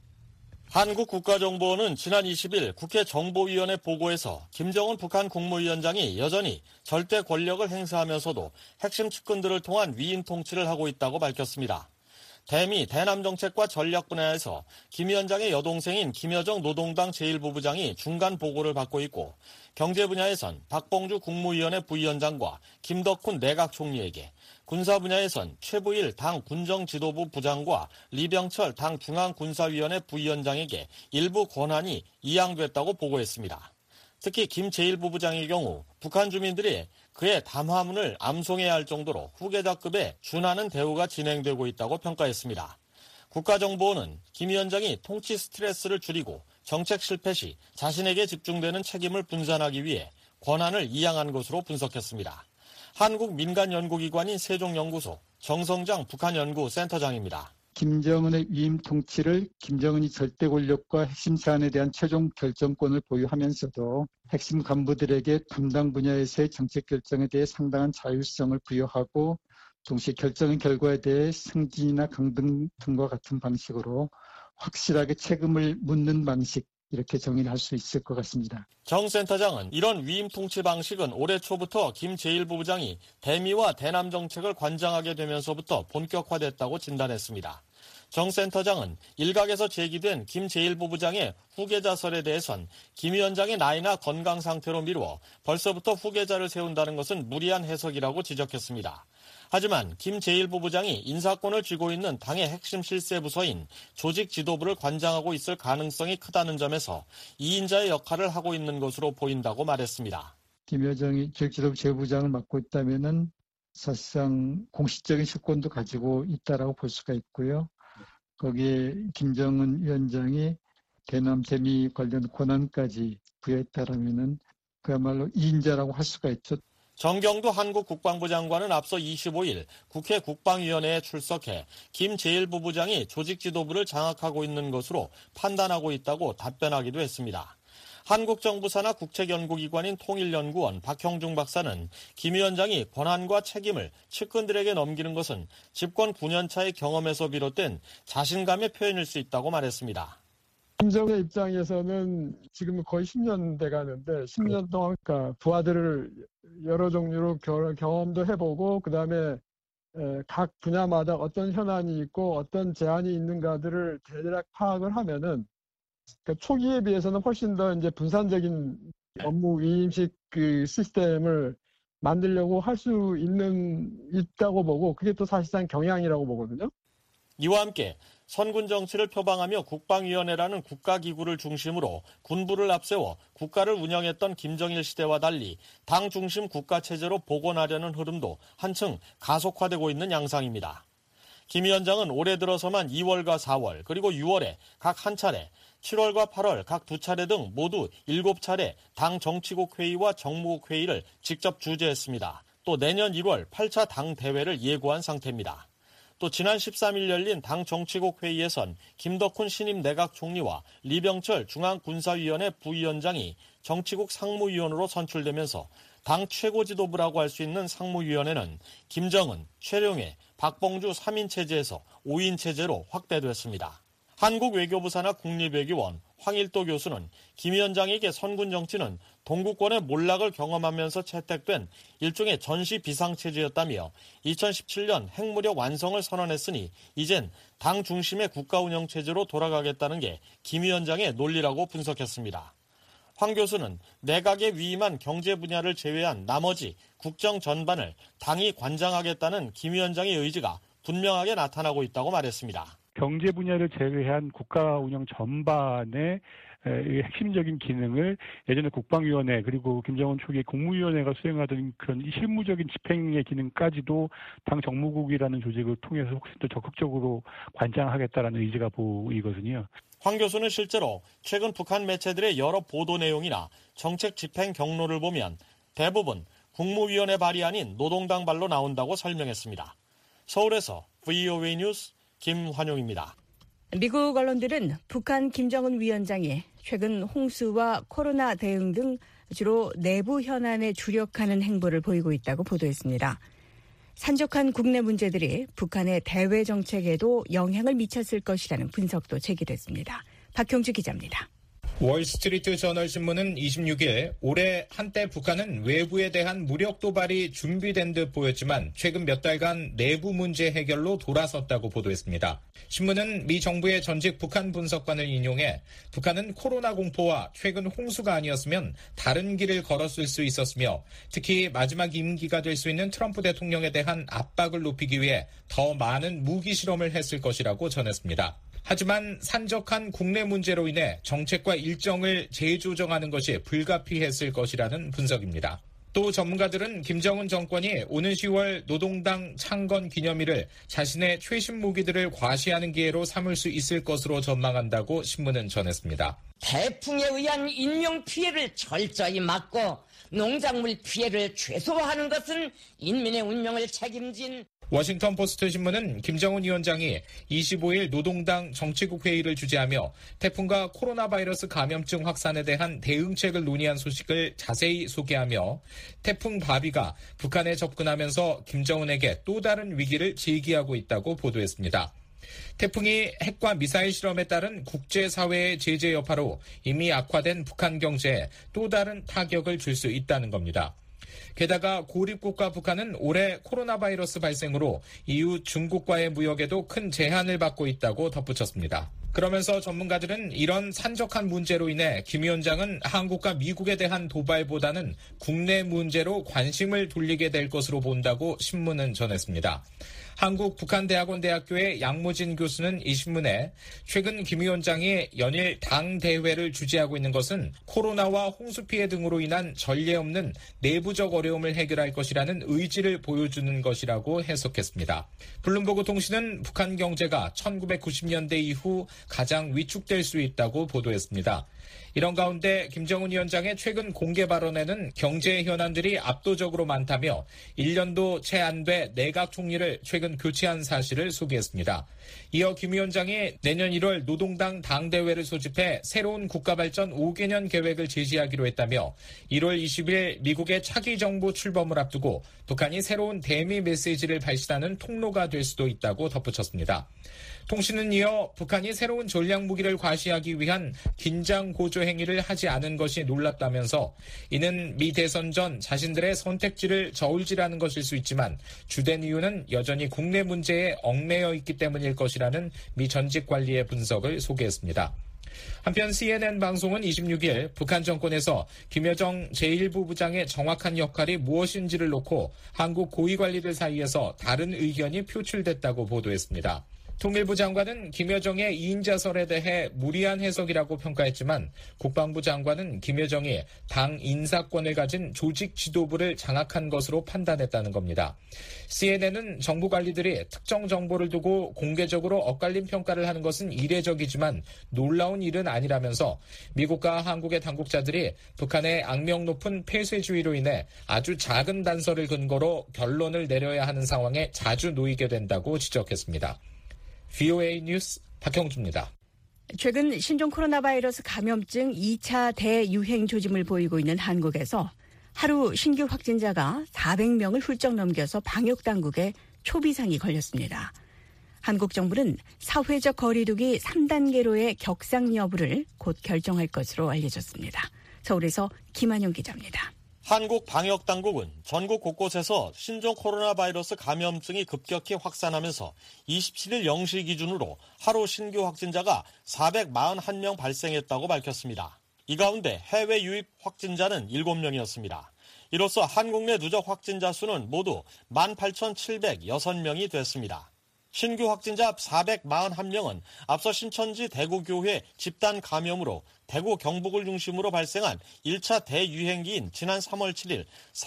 한국국가정보원은 지난 이십 일 국회 정보위원회 보고에서 김정은 북한 국무위원장이 여전히 절대 권력을 행사하면서도 핵심 측근들을 통한 위인 통치를 하고 있다고 밝혔습니다. 대미, 대남 정책과 전략 분야에서 김 위원장의 여동생인 김여정 노동당 제일 부부장이 중간 보고를 받고 있고 경제 분야에선 박봉주 국무위원회 부위원장과 김덕훈 내각 총리에게 군사 분야에선 최부일 당 군정지도부 부장과 리병철 당 중앙군사위원회 부위원장에게 일부 권한이 이양됐다고 보고했습니다. 특히 김 제일 부부장의 경우 북한 주민들이 그의 담화문을 암송해야 할 정도로 후계자급에 준하는 대우가 진행되고 있다고 평가했습니다. 국가정보원은 김 위원장이 통치 스트레스를 줄이고 정책 실패 시 자신에게 집중되는 책임을 분산하기 위해 권한을 이양한 것으로 분석했습니다. 한국민간연구기관인 세종연구소 정성장 북한연구센터장입니다. 김정은의 위임 통치를 김정은이 절대 권력과 핵심 사안에 대한 최종 결정권을 보유하면서도 핵심 간부들에게 담당 분야에서의 정책 결정에 대해 상당한 자율성을 부여하고 동시에 결정의 결과에 대해 승진이나 강등 등과 같은 방식으로 확실하게 책임을 묻는 방식, 이렇게 정의를 할 수 있을 것 같습니다. 정 센터장은 이런 위임 통치 방식은 올해 초부터 김 제일 부부장이 대미와 대남 정책을 관장하게 되면서부터 본격화됐다고 진단했습니다. 정 센터장은 일각에서 제기된 김 제일 부부장의 후계자설에 대해선 김 위원장의 나이나 건강 상태로 미루어 벌써부터 후계자를 세운다는 것은 무리한 해석이라고 지적했습니다. 하지만 김 제일 부부장이 인사권을 쥐고 있는 당의 핵심 실세 부서인 조직 지도부를 관장하고 있을 가능성이 크다는 점에서 이인자의 역할을 하고 있는 것으로 보인다고 말했습니다. 김 위원장이 조직 지도부 제부장을 맡고 있다면은 사실상 공식적인 실권도 가지고 있다라고 볼 수가 있고요. 거기에 김정은 위원장이 대남 대미 관련 권한까지 부여했다라면은 그야말로 이인자라고 할 수가 있죠. 정경두 한국 국방부 장관은 앞서 이십오 일 국회 국방위원회에 출석해 김 제일 부부장이 조직 지도부를 장악하고 있는 것으로 판단하고 있다고 답변하기도 했습니다. 한국 정부 산하 국책연구기관인 통일연구원 박형중 박사는 김 위원장이 권한과 책임을 측근들에게 넘기는 것은 집권 구 년 차의 경험에서 비롯된 자신감의 표현일 수 있다고 말했습니다. 김정의 입장에서는 지금 거의 십 년 돼가는데 십 년 동안 그러니까 부하들을 여러 종류로 경험도 해보고 그다음에 각 분야마다 어떤 현안이 있고 어떤 제한이 있는가들을 대략 파악을 하면은 그러니까 초기에 비해서는 훨씬 더 이제 분산적인 업무 위임식 그 시스템을 만들려고 할 수 있는 있다고 보고 그게 또 사실상 경향이라고 보거든요. 이와 함께 선군 정치를 표방하며 국방위원회라는 국가기구를 중심으로 군부를 앞세워 국가를 운영했던 김정일 시대와 달리 당 중심 국가체제로 복원하려는 흐름도 한층 가속화되고 있는 양상입니다. 김 위원장은 올해 들어서만 이월과 사월 그리고 유월에 각 한 차례, 칠월과 팔월 각 두 차례 등 모두 일곱 차례 당 정치국 회의와 정무국 회의를 직접 주재했습니다. 또 내년 일월 팔 차 당 대회를 예고한 상태입니다. 또 지난 십삼 일 열린 당 정치국 회의에선 김덕훈 신임 내각 총리와 리병철 중앙군사위원회 부위원장이 정치국 상무위원으로 선출되면서 당 최고 지도부라고 할 수 있는 상무위원회는 김정은, 최룡해, 박봉주 삼 인 체제에서 오 인 체제로 확대됐습니다. 한국 외교부 산하 국립외교원 황일도 교수는 김 위원장에게 선군 정치는 동구권의 몰락을 경험하면서 채택된 일종의 전시 비상체제였다며 이천십칠 년 핵무력 완성을 선언했으니 이젠 당 중심의 국가 운영 체제로 돌아가겠다는 게 김 위원장의 논리라고 분석했습니다. 황 교수는 내각에 위임한 경제 분야를 제외한 나머지 국정 전반을 당이 관장하겠다는 김 위원장의 의지가 분명하게 나타나고 있다고 말했습니다. 경제 분야를 제외한 국가 운영 전반의 핵심적인 기능을 예전에 국방위원회 그리고 김정은 초기 국무위원회가 수행하던 그런 실무적인 집행의 기능까지도 당 정무국이라는 조직을 통해서 훨씬 더 적극적으로 관장하겠다라는 의지가 보이거든요. 황 교수는 실제로 최근 북한 매체들의 여러 보도 내용이나 정책 집행 경로를 보면 대부분 국무위원회 발이 아닌 노동당 발로 나온다고 설명했습니다. 서울에서 브이오에이 뉴스 김환용입니다. 미국 언론들은 북한 김정은 위원장이 최근 홍수와 코로나 대응 등 주로 내부 현안에 주력하는 행보를 보이고 있다고 보도했습니다. 산적한 국내 문제들이 북한의 대외 정책에도 영향을 미쳤을 것이라는 분석도 제기됐습니다. 박형주 기자입니다. 월스트리트 저널 신문은 이십육 일 올해 한때 북한은 외부에 대한 무력 도발이 준비된 듯 보였지만 최근 몇 달간 내부 문제 해결로 돌아섰다고 보도했습니다. 신문은 미 정부의 전직 북한 분석관을 인용해 북한은 코로나 공포와 최근 홍수가 아니었으면 다른 길을 걸었을 수 있었으며 특히 마지막 임기가 될 수 있는 트럼프 대통령에 대한 압박을 높이기 위해 더 많은 무기 실험을 했을 것이라고 전했습니다. 하지만 산적한 국내 문제로 인해 정책과 일정을 재조정하는 것이 불가피했을 것이라는 분석입니다. 또 전문가들은 김정은 정권이 오는 시월 노동당 창건 기념일을 자신의 최신 무기들을 과시하는 기회로 삼을 수 있을 것으로 전망한다고 신문은 전했습니다. 태풍에 의한 인명 피해를 철저히 막고 농작물 피해를 최소화하는 것은 인민의 운명을 책임진 워싱턴 포스트 신문은 김정은 위원장이 이십오 일 노동당 정치국 회의를 주재하며 태풍과 코로나 바이러스 감염증 확산에 대한 대응책을 논의한 소식을 자세히 소개하며 태풍 바비가 북한에 접근하면서 김정은에게 또 다른 위기를 제기하고 있다고 보도했습니다. 태풍이 핵과 미사일 실험에 따른 국제사회의 제재 여파로 이미 악화된 북한 경제에 또 다른 타격을 줄 수 있다는 겁니다. 게다가 고립국가 북한은 올해 코로나 바이러스 발생으로 이후 중국과의 무역에도 큰 제한을 받고 있다고 덧붙였습니다. 그러면서 전문가들은 이런 산적한 문제로 인해 김 위원장은 한국과 미국에 대한 도발보다는 국내 문제로 관심을 돌리게 될 것으로 본다고 신문은 전했습니다. 한국북한대학원대학교의 양무진 교수는 이 신문에 최근 김 위원장이 연일 당 대회를 주재하고 있는 것은 코로나와 홍수 피해 등으로 인한 전례 없는 내부적 어려움을 해결할 것이라는 의지를 보여주는 것이라고 해석했습니다. 블룸버그 통신은 북한 경제가 천구백구십 년대 이후 가장 위축될 수 있다고 보도했습니다. 이런 가운데 김정은 위원장의 최근 공개 발언에는 경제 현안들이 압도적으로 많다며 일 년도 채 안 돼 내각 총리를 최근 교체한 사실을 소개했습니다. 이어 김 위원장이 내년 일월 노동당 당대회를 소집해 새로운 국가발전 오 개년 계획을 제시하기로 했다며 일월 이십일 미국의 차기 정부 출범을 앞두고 북한이 새로운 대미 메시지를 발신하는 통로가 될 수도 있다고 덧붙였습니다. 통신은 이어 북한이 새로운 전략 무기를 과시하기 위한 긴장 고조 행위를 하지 않은 것이 놀랍다면서 이는 미 대선 전 자신들의 선택지를 저울질하는 것일 수 있지만 주된 이유는 여전히 국내 문제에 얽매여 있기 때문일 것이라는 미 전직 관리의 분석을 소개했습니다. 한편 씨엔엔 방송은 이십육 일 북한 정권에서 김여정 제일 부부장의 정확한 역할이 무엇인지를 놓고 한국 고위 관리들 사이에서 다른 의견이 표출됐다고 보도했습니다. 통일부 장관은 김여정의 이인자설에 대해 무리한 해석이라고 평가했지만 국방부 장관은 김여정이 당 인사권을 가진 조직 지도부를 장악한 것으로 판단했다는 겁니다. 씨엔엔은 정부 관리들이 특정 정보를 두고 공개적으로 엇갈린 평가를 하는 것은 이례적이지만 놀라운 일은 아니라면서 미국과 한국의 당국자들이 북한의 악명 높은 폐쇄주의로 인해 아주 작은 단서를 근거로 결론을 내려야 하는 상황에 자주 놓이게 된다고 지적했습니다. 브이오에이 뉴스 박형주입니다. 최근 신종 코로나 바이러스 감염증 이 차 대유행 조짐을 보이고 있는 한국에서 하루 신규 확진자가 사백 명을 훌쩍 넘겨서 방역당국에 초비상이 걸렸습니다. 한국 정부는 사회적 거리두기 삼 단계로의 격상 여부를 곧 결정할 것으로 알려졌습니다. 서울에서 김한영 기자입니다. 한국 방역당국은 전국 곳곳에서 신종 코로나 바이러스 감염증이 급격히 확산하면서 이십칠 일 영 시 기준으로 하루 신규 확진자가 사백사십일 명 발생했다고 밝혔습니다. 이 가운데 해외 유입 확진자는 일곱 명이었습니다. 이로써 한국 내 누적 확진자 수는 모두 만 팔천칠백육 명이 됐습니다. 신규 확진자 사백사십일 명은 앞서 신천지 대구교회 집단 감염으로 대구 경북을 중심으로 발생한 일 차 대유행기인 지난 삼월 칠일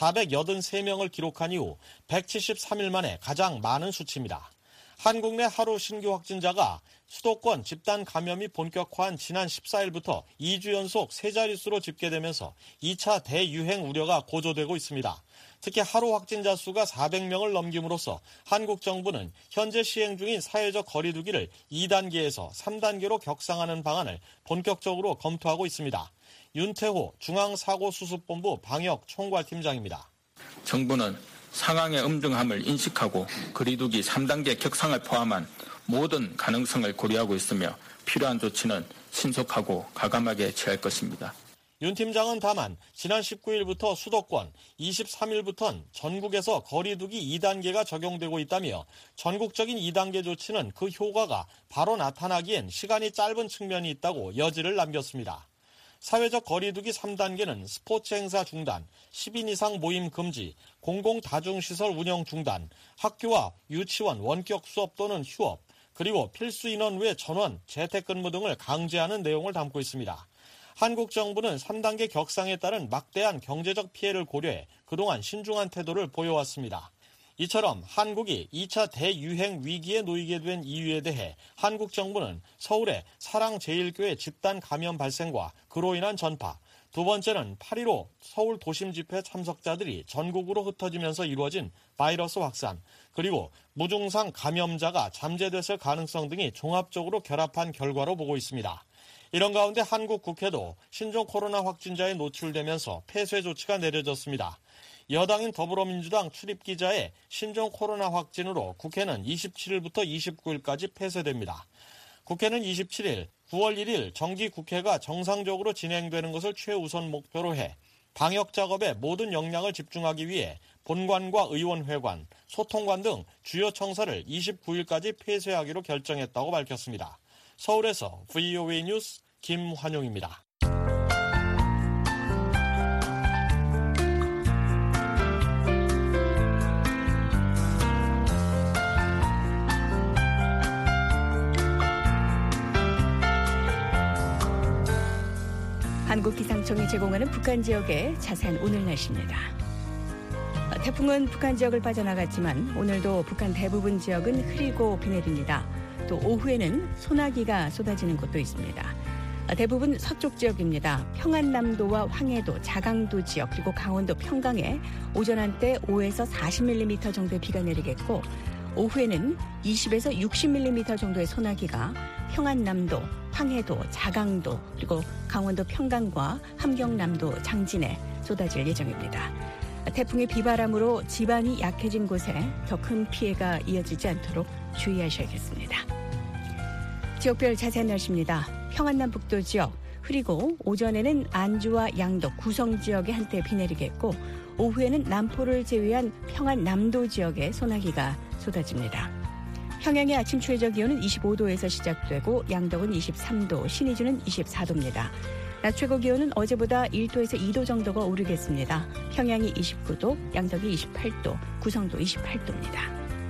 사백팔십삼 명을 기록한 이후 백칠십삼 일 만에 가장 많은 수치입니다. 한국 내 하루 신규 확진자가 수도권 집단 감염이 본격화한 지난 십사일부터 이 주 연속 세 자릿수로 집계되면서 이 차 대유행 우려가 고조되고 있습니다. 특히 하루 확진자 수가 사백 명을 넘김으로써 한국 정부는 현재 시행 중인 사회적 거리두기를 이 단계에서 삼 단계로 격상하는 방안을 본격적으로 검토하고 있습니다. 윤태호 중앙사고수습본부 방역총괄팀장입니다. 정부는 상황의 엄중함을 인식하고 거리두기 삼 단계 격상을 포함한 모든 가능성을 고려하고 있으며 필요한 조치는 신속하고 과감하게 취할 것입니다. 윤 팀장은 다만 지난 십구일부터 수도권, 이십삼일부터는 전국에서 거리두기 이 단계가 적용되고 있다며 전국적인 이 단계 조치는 그 효과가 바로 나타나기엔 시간이 짧은 측면이 있다고 여지를 남겼습니다. 사회적 거리두기 삼 단계는 스포츠 행사 중단, 십 인 이상 모임 금지, 공공다중시설 운영 중단, 학교와 유치원 원격 수업 또는 휴업, 그리고 필수 인원 외 전원, 재택근무 등을 강제하는 내용을 담고 있습니다. 한국 정부는 삼 단계 격상에 따른 막대한 경제적 피해를 고려해 그동안 신중한 태도를 보여왔습니다. 이처럼 한국이 이 차 대유행 위기에 놓이게 된 이유에 대해 한국 정부는 서울의 사랑제일교회 집단 감염 발생과 그로 인한 전파, 두 번째는 팔 일오 서울 도심 집회 참석자들이 전국으로 흩어지면서 이루어진 바이러스 확산, 그리고 무증상 감염자가 잠재됐을 가능성 등이 종합적으로 결합한 결과로 보고 있습니다. 이런 가운데 한국 국회도 신종 코로나 확진자에 노출되면서 폐쇄 조치가 내려졌습니다. 여당인 더불어민주당 출입기자의 신종 코로나 확진으로 국회는 이십칠일부터 이십구일까지 폐쇄됩니다. 국회는 이십칠일, 구월 일일 정기국회가 정상적으로 진행되는 것을 최우선 목표로 해 방역 작업에 모든 역량을 집중하기 위해 본관과 의원회관, 소통관 등 주요 청사를 이십구일까지 폐쇄하기로 결정했다고 밝혔습니다. 서울에서 브이오에이 뉴스 김환용입니다. 한국기상청이 제공하는 북한 지역의 자세한 오늘 날씨입니다. 태풍은 북한 지역을 빠져나갔지만 오늘도 북한 대부분 지역은 흐리고 비 내립니다. 또 오후에는 소나기가 쏟아지는 곳도 있습니다. 대부분 서쪽 지역입니다. 평안남도와 황해도, 자강도 지역 그리고 강원도 평강에 오전 한때 오에서 사십 밀리미터 정도의 비가 내리겠고 오후에는 이십에서 육십 밀리미터 정도의 소나기가 평안남도, 황해도, 자강도 그리고 강원도 평강과 함경남도, 장진에 쏟아질 예정입니다. 태풍의 비바람으로 지반이 약해진 곳에 더 큰 피해가 이어지지 않도록 주의하셔야겠습니다. 지역별 자세한 날씨입니다. 평안남북도 지역 흐리고 오전에는 안주와 양덕, 구성 지역에 한때 비 내리겠고 오후에는 남포를 제외한 평안남도 지역에 소나기가 쏟아집니다. 평양의 아침 최저 기온은 이십오도에서 시작되고 양덕은 이십삼도, 신의주는 이십사도입니다. 낮 최고 기온은 어제보다 일도에서 이도 정도가 오르겠습니다. 평양이 이십구도, 양덕이 이십팔도, 구성도 이십팔도입니다.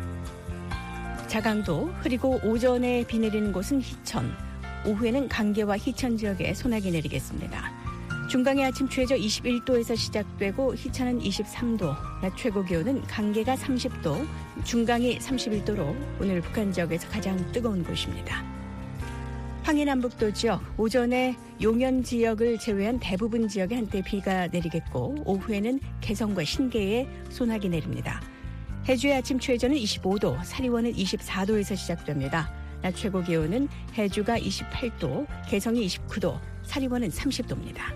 자강도 흐리고 오전에 비 내리는 곳은 희천, 오후에는 강계와 희천 지역에 소나기 내리겠습니다. 중강의 아침 최저 이십일도에서 시작되고 희천은 이십삼도, 낮 최고 기온은 강계가 삼십도, 중강이 삼십일도로 오늘 북한 지역에서 가장 뜨거운 곳입니다. 황해남북도 지역, 오전에 용현 지역을 제외한 대부분 지역에 한때 비가 내리겠고 오후에는 개성과 신계에 소나기 내립니다. 해주의 아침 최저는 이십오도, 사리원은 이십사도에서 시작됩니다. 낮 최고 기온은 해주가 이십팔도, 개성이 이십구도, 사리원은 삼십도입니다.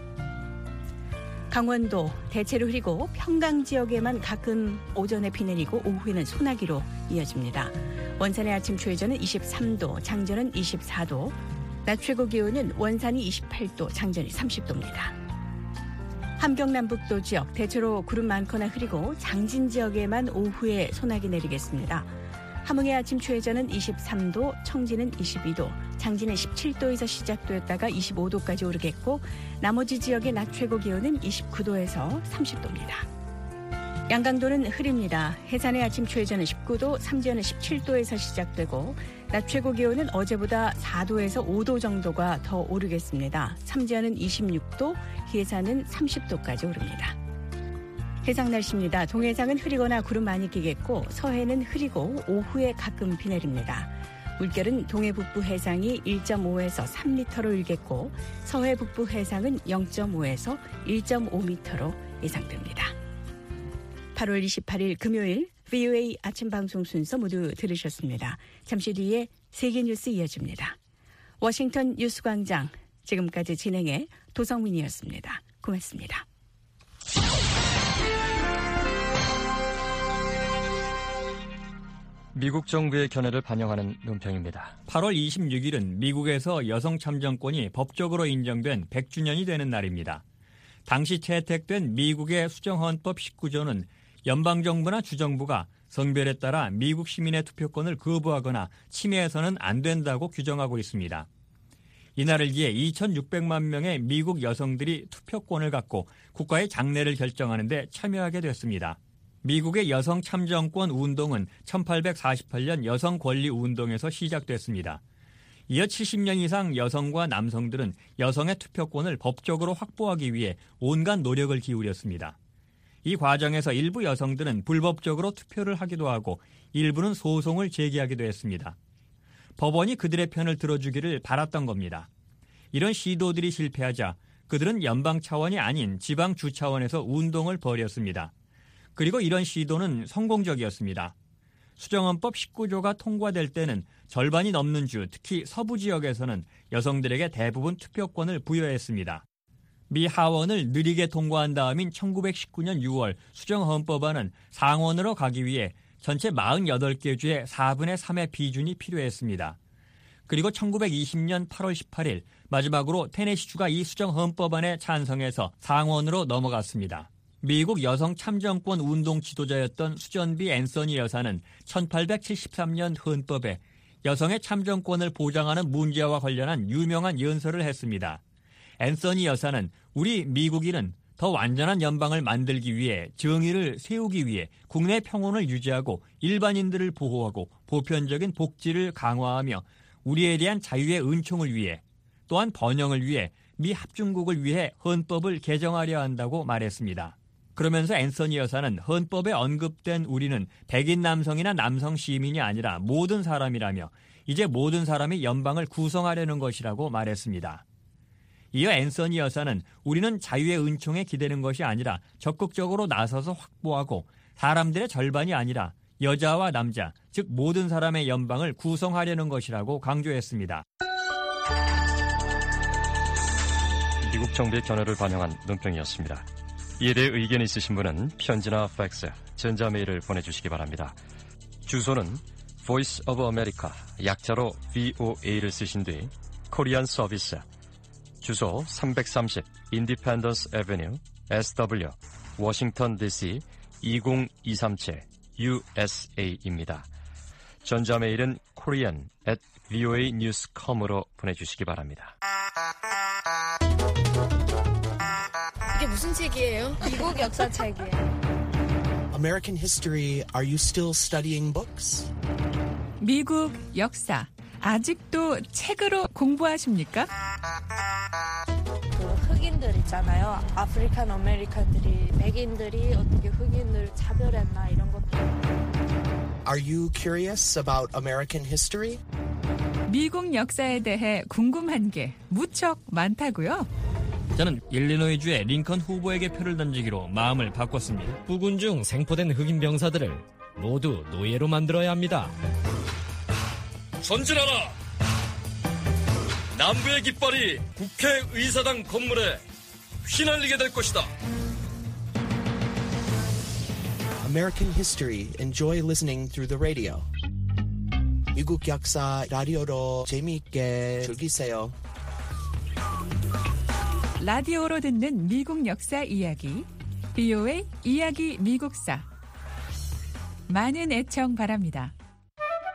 강원도 대체로 흐리고 평강 지역에만 가끔 오전에 비 내리고 오후에는 소나기로 이어집니다. 원산의 아침 최저는 이십삼도, 장전은 이십사도, 낮 최고 기온은 원산이 이십팔도, 장전이 삼십도입니다. 함경남북도 지역 대체로 구름 많거나 흐리고 장진 지역에만 오후에 소나기 내리겠습니다. 함흥의 아침 최저는 이십삼 도, 청진은 이십이 도, 장진은 십칠 도에서 시작되었다가 이십오 도까지 오르겠고 나머지 지역의 낮 최고 기온은 이십구 도에서 삼십 도입니다. 양강도는 흐립니다. 해산의 아침 최저는 십구 도, 삼지연은 십칠 도에서 시작되고 낮 최고 기온은 어제보다 사 도에서 오 도 정도가 더 오르겠습니다. 삼지연은 이십육 도, 해산은 삼십 도까지 오릅니다. 해상 날씨입니다. 동해상은 흐리거나 구름 많이 끼겠고 서해는 흐리고 오후에 가끔 비 내립니다. 물결은 동해 북부 해상이 일 점 오에서 삼 미터로 일겠고 서해 북부 해상은 영 점 오에서 일 점 오 미터로 예상됩니다. 팔월 이십팔일 금요일 브이오에이 아침 방송 순서 모두 들으셨습니다. 잠시 뒤에 세계 뉴스 이어집니다. 워싱턴 뉴스광장 지금까지 진행해 도성민이었습니다. 고맙습니다. 미국 정부의 견해를 반영하는 논평입니다. 팔월 이십육일은 미국에서 여성 참정권이 법적으로 인정된 백 주년이 되는 날입니다. 당시 채택된 미국의 수정헌법 십구 조는 연방정부나 주정부가 성별에 따라 미국 시민의 투표권을 거부하거나 침해해서는 안 된다고 규정하고 있습니다. 이날을 기해 이천육백만 명의 미국 여성들이 투표권을 갖고 국가의 장래를 결정하는 데 참여하게 됐습니다. 미국의 여성 참정권 운동은 천팔백사십팔년 여성 권리 운동에서 시작됐습니다. 이어 칠십 년 이상 여성과 남성들은 여성의 투표권을 법적으로 확보하기 위해 온갖 노력을 기울였습니다. 이 과정에서 일부 여성들은 불법적으로 투표를 하기도 하고 일부는 소송을 제기하기도 했습니다. 법원이 그들의 편을 들어주기를 바랐던 겁니다. 이런 시도들이 실패하자 그들은 연방 차원이 아닌 지방 주 차원에서 운동을 벌였습니다. 그리고 이런 시도는 성공적이었습니다. 수정헌법 십구 조가 통과될 때는 절반이 넘는 주, 특히 서부 지역에서는 여성들에게 대부분 투표권을 부여했습니다. 미 하원을 느리게 통과한 다음인 천구백십구년 유월 수정헌법안은 상원으로 가기 위해 전체 사십팔 개 주의 사분의 삼의 비준이 필요했습니다. 그리고 천구백이십년 팔월 십팔일 마지막으로 테네시주가 이 수정헌법안에 찬성해서 상원으로 넘어갔습니다. 미국 여성 참정권 운동 지도자였던 수전비 앤서니 여사는 천팔백칠십삼년 헌법에 여성의 참정권을 보장하는 문제와 관련한 유명한 연설을 했습니다. 앤서니 여사는 우리 미국인은 더 완전한 연방을 만들기 위해 정의를 세우기 위해 국내 평온을 유지하고 일반인들을 보호하고 보편적인 복지를 강화하며 우리에 대한 자유의 은총을 위해 또한 번영을 위해 미 합중국을 위해 헌법을 개정하려 한다고 말했습니다. 그러면서 앤서니 여사는 헌법에 언급된 우리는 백인 남성이나 남성 시민이 아니라 모든 사람이라며 이제 모든 사람이 연방을 구성하려는 것이라고 말했습니다. 이어 앤서니 여사는 우리는 자유의 은총에 기대는 것이 아니라 적극적으로 나서서 확보하고 사람들의 절반이 아니라 여자와 남자, 즉 모든 사람의 연방을 구성하려는 것이라고 강조했습니다. 미국 정부의 견해를 반영한 논평이었습니다. 이에 대해 의견이 있으신 분은 편지나 팩스, 전자메일을 보내주시기 바랍니다. 주소는 Voice of America, 약자로 브이오에이를 쓰신 뒤 코리안 서비스, 주소 삼백삼십 인디펜던스 애베뉴 에스더블유 워싱턴 디씨 이공이삼칠 유에스에이입니다. 전자메일은 korean at voa news dot com으로 보내주시기 바랍니다. 이게 무슨 책이에요? 미국 역사 책이에요. American history, are you still studying books? 미국 역사, 아직도 책으로 공부하십니까? 그 흑인들 있잖아요. 아프리칸 아메리칸들이 백인들이 어떻게 흑인을 차별했나 이런 것도. Are you curious about American history? 미국 역사에 대해 궁금한 게 무척 많다고요? 저는 일리노이주의 링컨 후보에게 표를 던지기로 마음을 바꿨습니다. 부군 중 생포된 흑인 병사들을 모두 노예로 만들어야 합니다. 전진하라! 남부의 깃발이 국회의사당 건물에 휘날리게 될 것이다. American history. Enjoy listening through the radio. 미국 역사 라디오로 재미있게 즐기세요. 라디오로 듣는 미국 역사 이야기, 브이오에이 이야기 미국사. 많은 애청 바랍니다.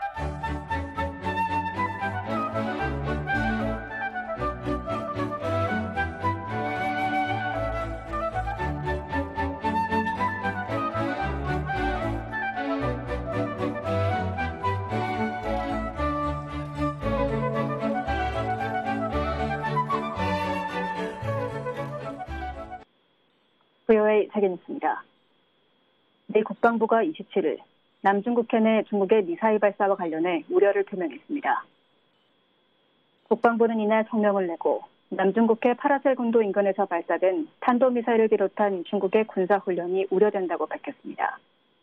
브이오에이 세계뉴스입니다. 미 국방부가 이십칠일 남중국해 내 중국의 미사일 발사와 관련해 우려를 표명했습니다. 국방부는 이날 성명을 내고 남중국해 파라셀 군도 인근에서 발사된 탄도미사일을 비롯한 중국의 군사훈련이 우려된다고 밝혔습니다.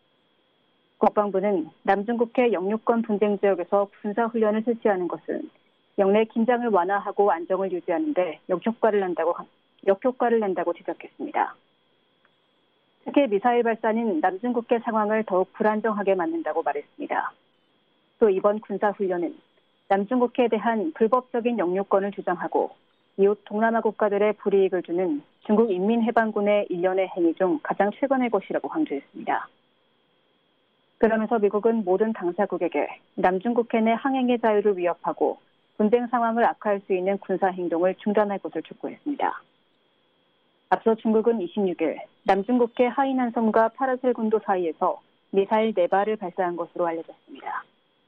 국방부는 남중국해 영유권 분쟁 지역에서 군사훈련을 실시하는 것은 영내 긴장을 완화하고 안정을 유지하는 데 역효과를 낸다고, 역효과를 낸다고 지적했습니다. 특히 미사일 발사는 남중국해 상황을 더욱 불안정하게 만든다고 말했습니다. 또 이번 군사훈련은 남중국해에 대한 불법적인 영유권을 주장하고 이웃 동남아 국가들의 불이익을 주는 중국 인민해방군의 일련의 행위 중 가장 최근의 것이라고 강조했습니다. 그러면서 미국은 모든 당사국에게 남중국해 내 항행의 자유를 위협하고 분쟁 상황을 악화할 수 있는 군사행동을 중단할 것을 촉구했습니다. 앞서 중국은 이십육일 남중국해 하이난섬과 파라셀 군도 사이에서 미사일 네 발을 발사한 것으로 알려졌습니다.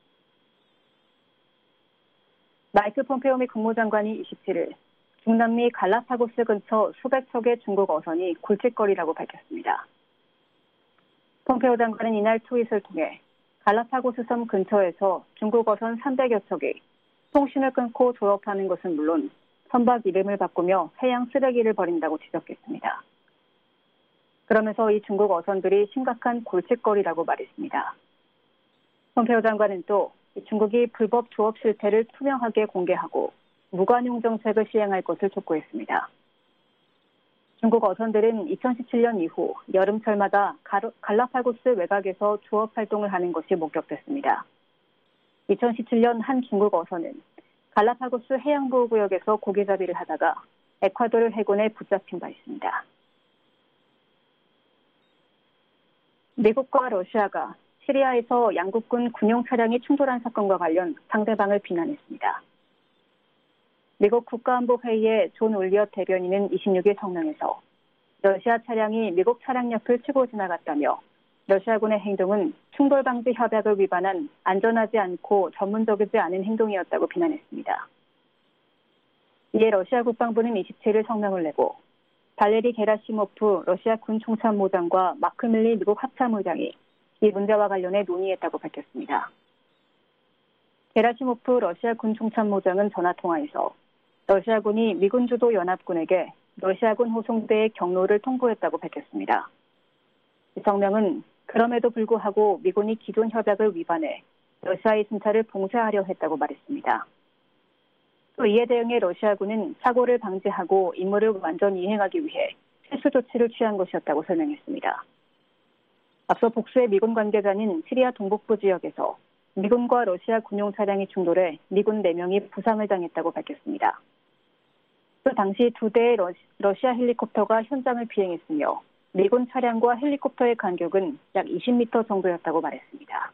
마이크 폼페오 미 국무장관이 이십칠일 중남미 갈라파고스 근처 수백 척의 중국 어선이 굴직거리라고 밝혔습니다. 폼페오 장관은 이날 트윗을 통해 갈라파고스 섬 근처에서 중국 어선 삼백여 척이 통신을 끊고 조업하는 것은 물론 선박 이름을 바꾸며 해양 쓰레기를 버린다고 지적했습니다. 그러면서 이 중국 어선들이 심각한 골칫거리라고 말했습니다. 폼페오 장관은 또 중국이 불법 조업 실태를 투명하게 공개하고 무관용 정책을 시행할 것을 촉구했습니다. 중국 어선들은 이천십칠년 이후 여름철마다 갈라파고스 외곽에서 조업 활동을 하는 것이 목격됐습니다. 이천십칠년 한 중국 어선은 갈라파고스 해양보호구역에서 고기잡이를 하다가 에콰도르 해군에 붙잡힌 바 있습니다. 미국과 러시아가 시리아에서 양국군 군용 차량이 충돌한 사건과 관련 상대방을 비난했습니다. 미국 국가안보회의의 존 올리엇 대변인은 이십육일 성명에서 러시아 차량이 미국 차량 옆을 치고 지나갔다며 러시아군의 행동은 충돌방지 협약을 위반한 안전하지 않고 전문적이지 않은 행동이었다고 비난했습니다. 이에 러시아 국방부는 이십칠일 성명을 내고 발레리 게라시모프 러시아 군 총참모장과 마크 밀리 미국 합참의장이 이 문제와 관련해 논의했다고 밝혔습니다. 게라시모프 러시아 군 총참모장은 전화통화에서 러시아군이 미군 주도 연합군에게 러시아군 호송대의 경로를 통보했다고 밝혔습니다. 이 성명은 그럼에도 불구하고 미군이 기존 협약을 위반해 러시아의 순찰을 봉쇄하려 했다고 말했습니다. 또 이에 대응해 러시아군은 사고를 방지하고 임무를 완전히 이행하기 위해 필수 조치를 취한 것이었다고 설명했습니다. 앞서 복수의 미군 관계자는 시리아 동북부 지역에서 미군과 러시아 군용 차량이 충돌해 미군 네 명이 부상을 당했다고 밝혔습니다. 또 당시 두 대의 러시아 헬리콥터가 현장을 비행했으며 미군 차량과 헬리콥터의 간격은 약 이십 미터 정도였다고 말했습니다.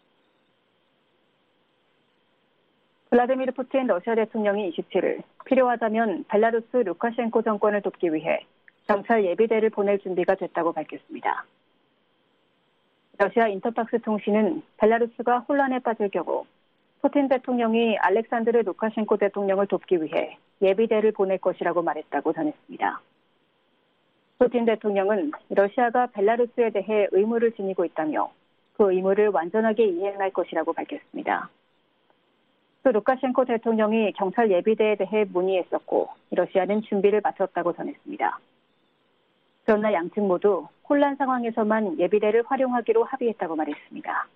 블라디미르 푸틴 러시아 대통령이 이십칠일 필요하다면 벨라루스 루카셴코 정권을 돕기 위해 정찰 예비대를 보낼 준비가 됐다고 밝혔습니다. 러시아 인터팍스 통신은 벨라루스가 혼란에 빠질 경우 푸틴 대통령이 알렉산드르 루카셴코 대통령을 돕기 위해 예비대를 보낼 것이라고 말했다고 전했습니다. 푸틴 대통령은 러시아가 벨라루스에 대해 의무를 지니고 있다며 그 의무를 완전하게 이행할 것이라고 밝혔습니다. 또 루카셴코 대통령이 경찰 예비대에 대해 문의했었고 러시아는 준비를 마쳤다고 전했습니다. 그러나 양측 모두 혼란 상황에서만 예비대를 활용하기로 합의했다고 말했습니다.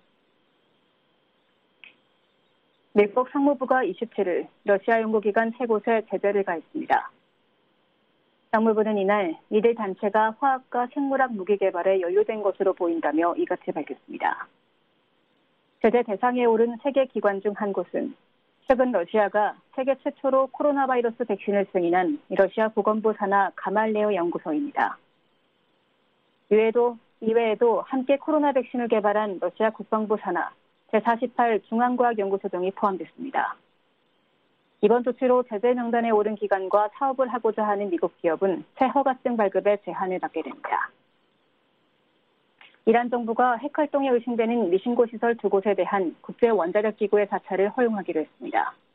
미국 상무부가 이십칠일 러시아 연구기관 세 곳에 제재를 가했습니다. 상무부는 이날 이들 단체가 화학과 생물학 무기 개발에 연루된 것으로 보인다며 이같이 밝혔습니다. 제재 대상에 오른 세 개 기관 중 한 곳은 최근 러시아가 세계 최초로 코로나 바이러스 백신을 승인한 러시아 보건부 산하 가말레오 연구소입니다. 이외에도, 이외에도 함께 코로나 백신을 개발한 러시아 국방부 산하 제사십팔 중앙과학연구소 등이 포함됐습니다. 이번 조치로 제재 명단에 오른 기관과 사업을 하고자 하는 미국 기업은 새 허가증 발급에 제한을 받게 됩니다. 이란 정부가 핵활동에 의심되는 미신고 시설 두 곳에 대한 국제 원자력 기구의 사찰을 허용하기로 했습니다.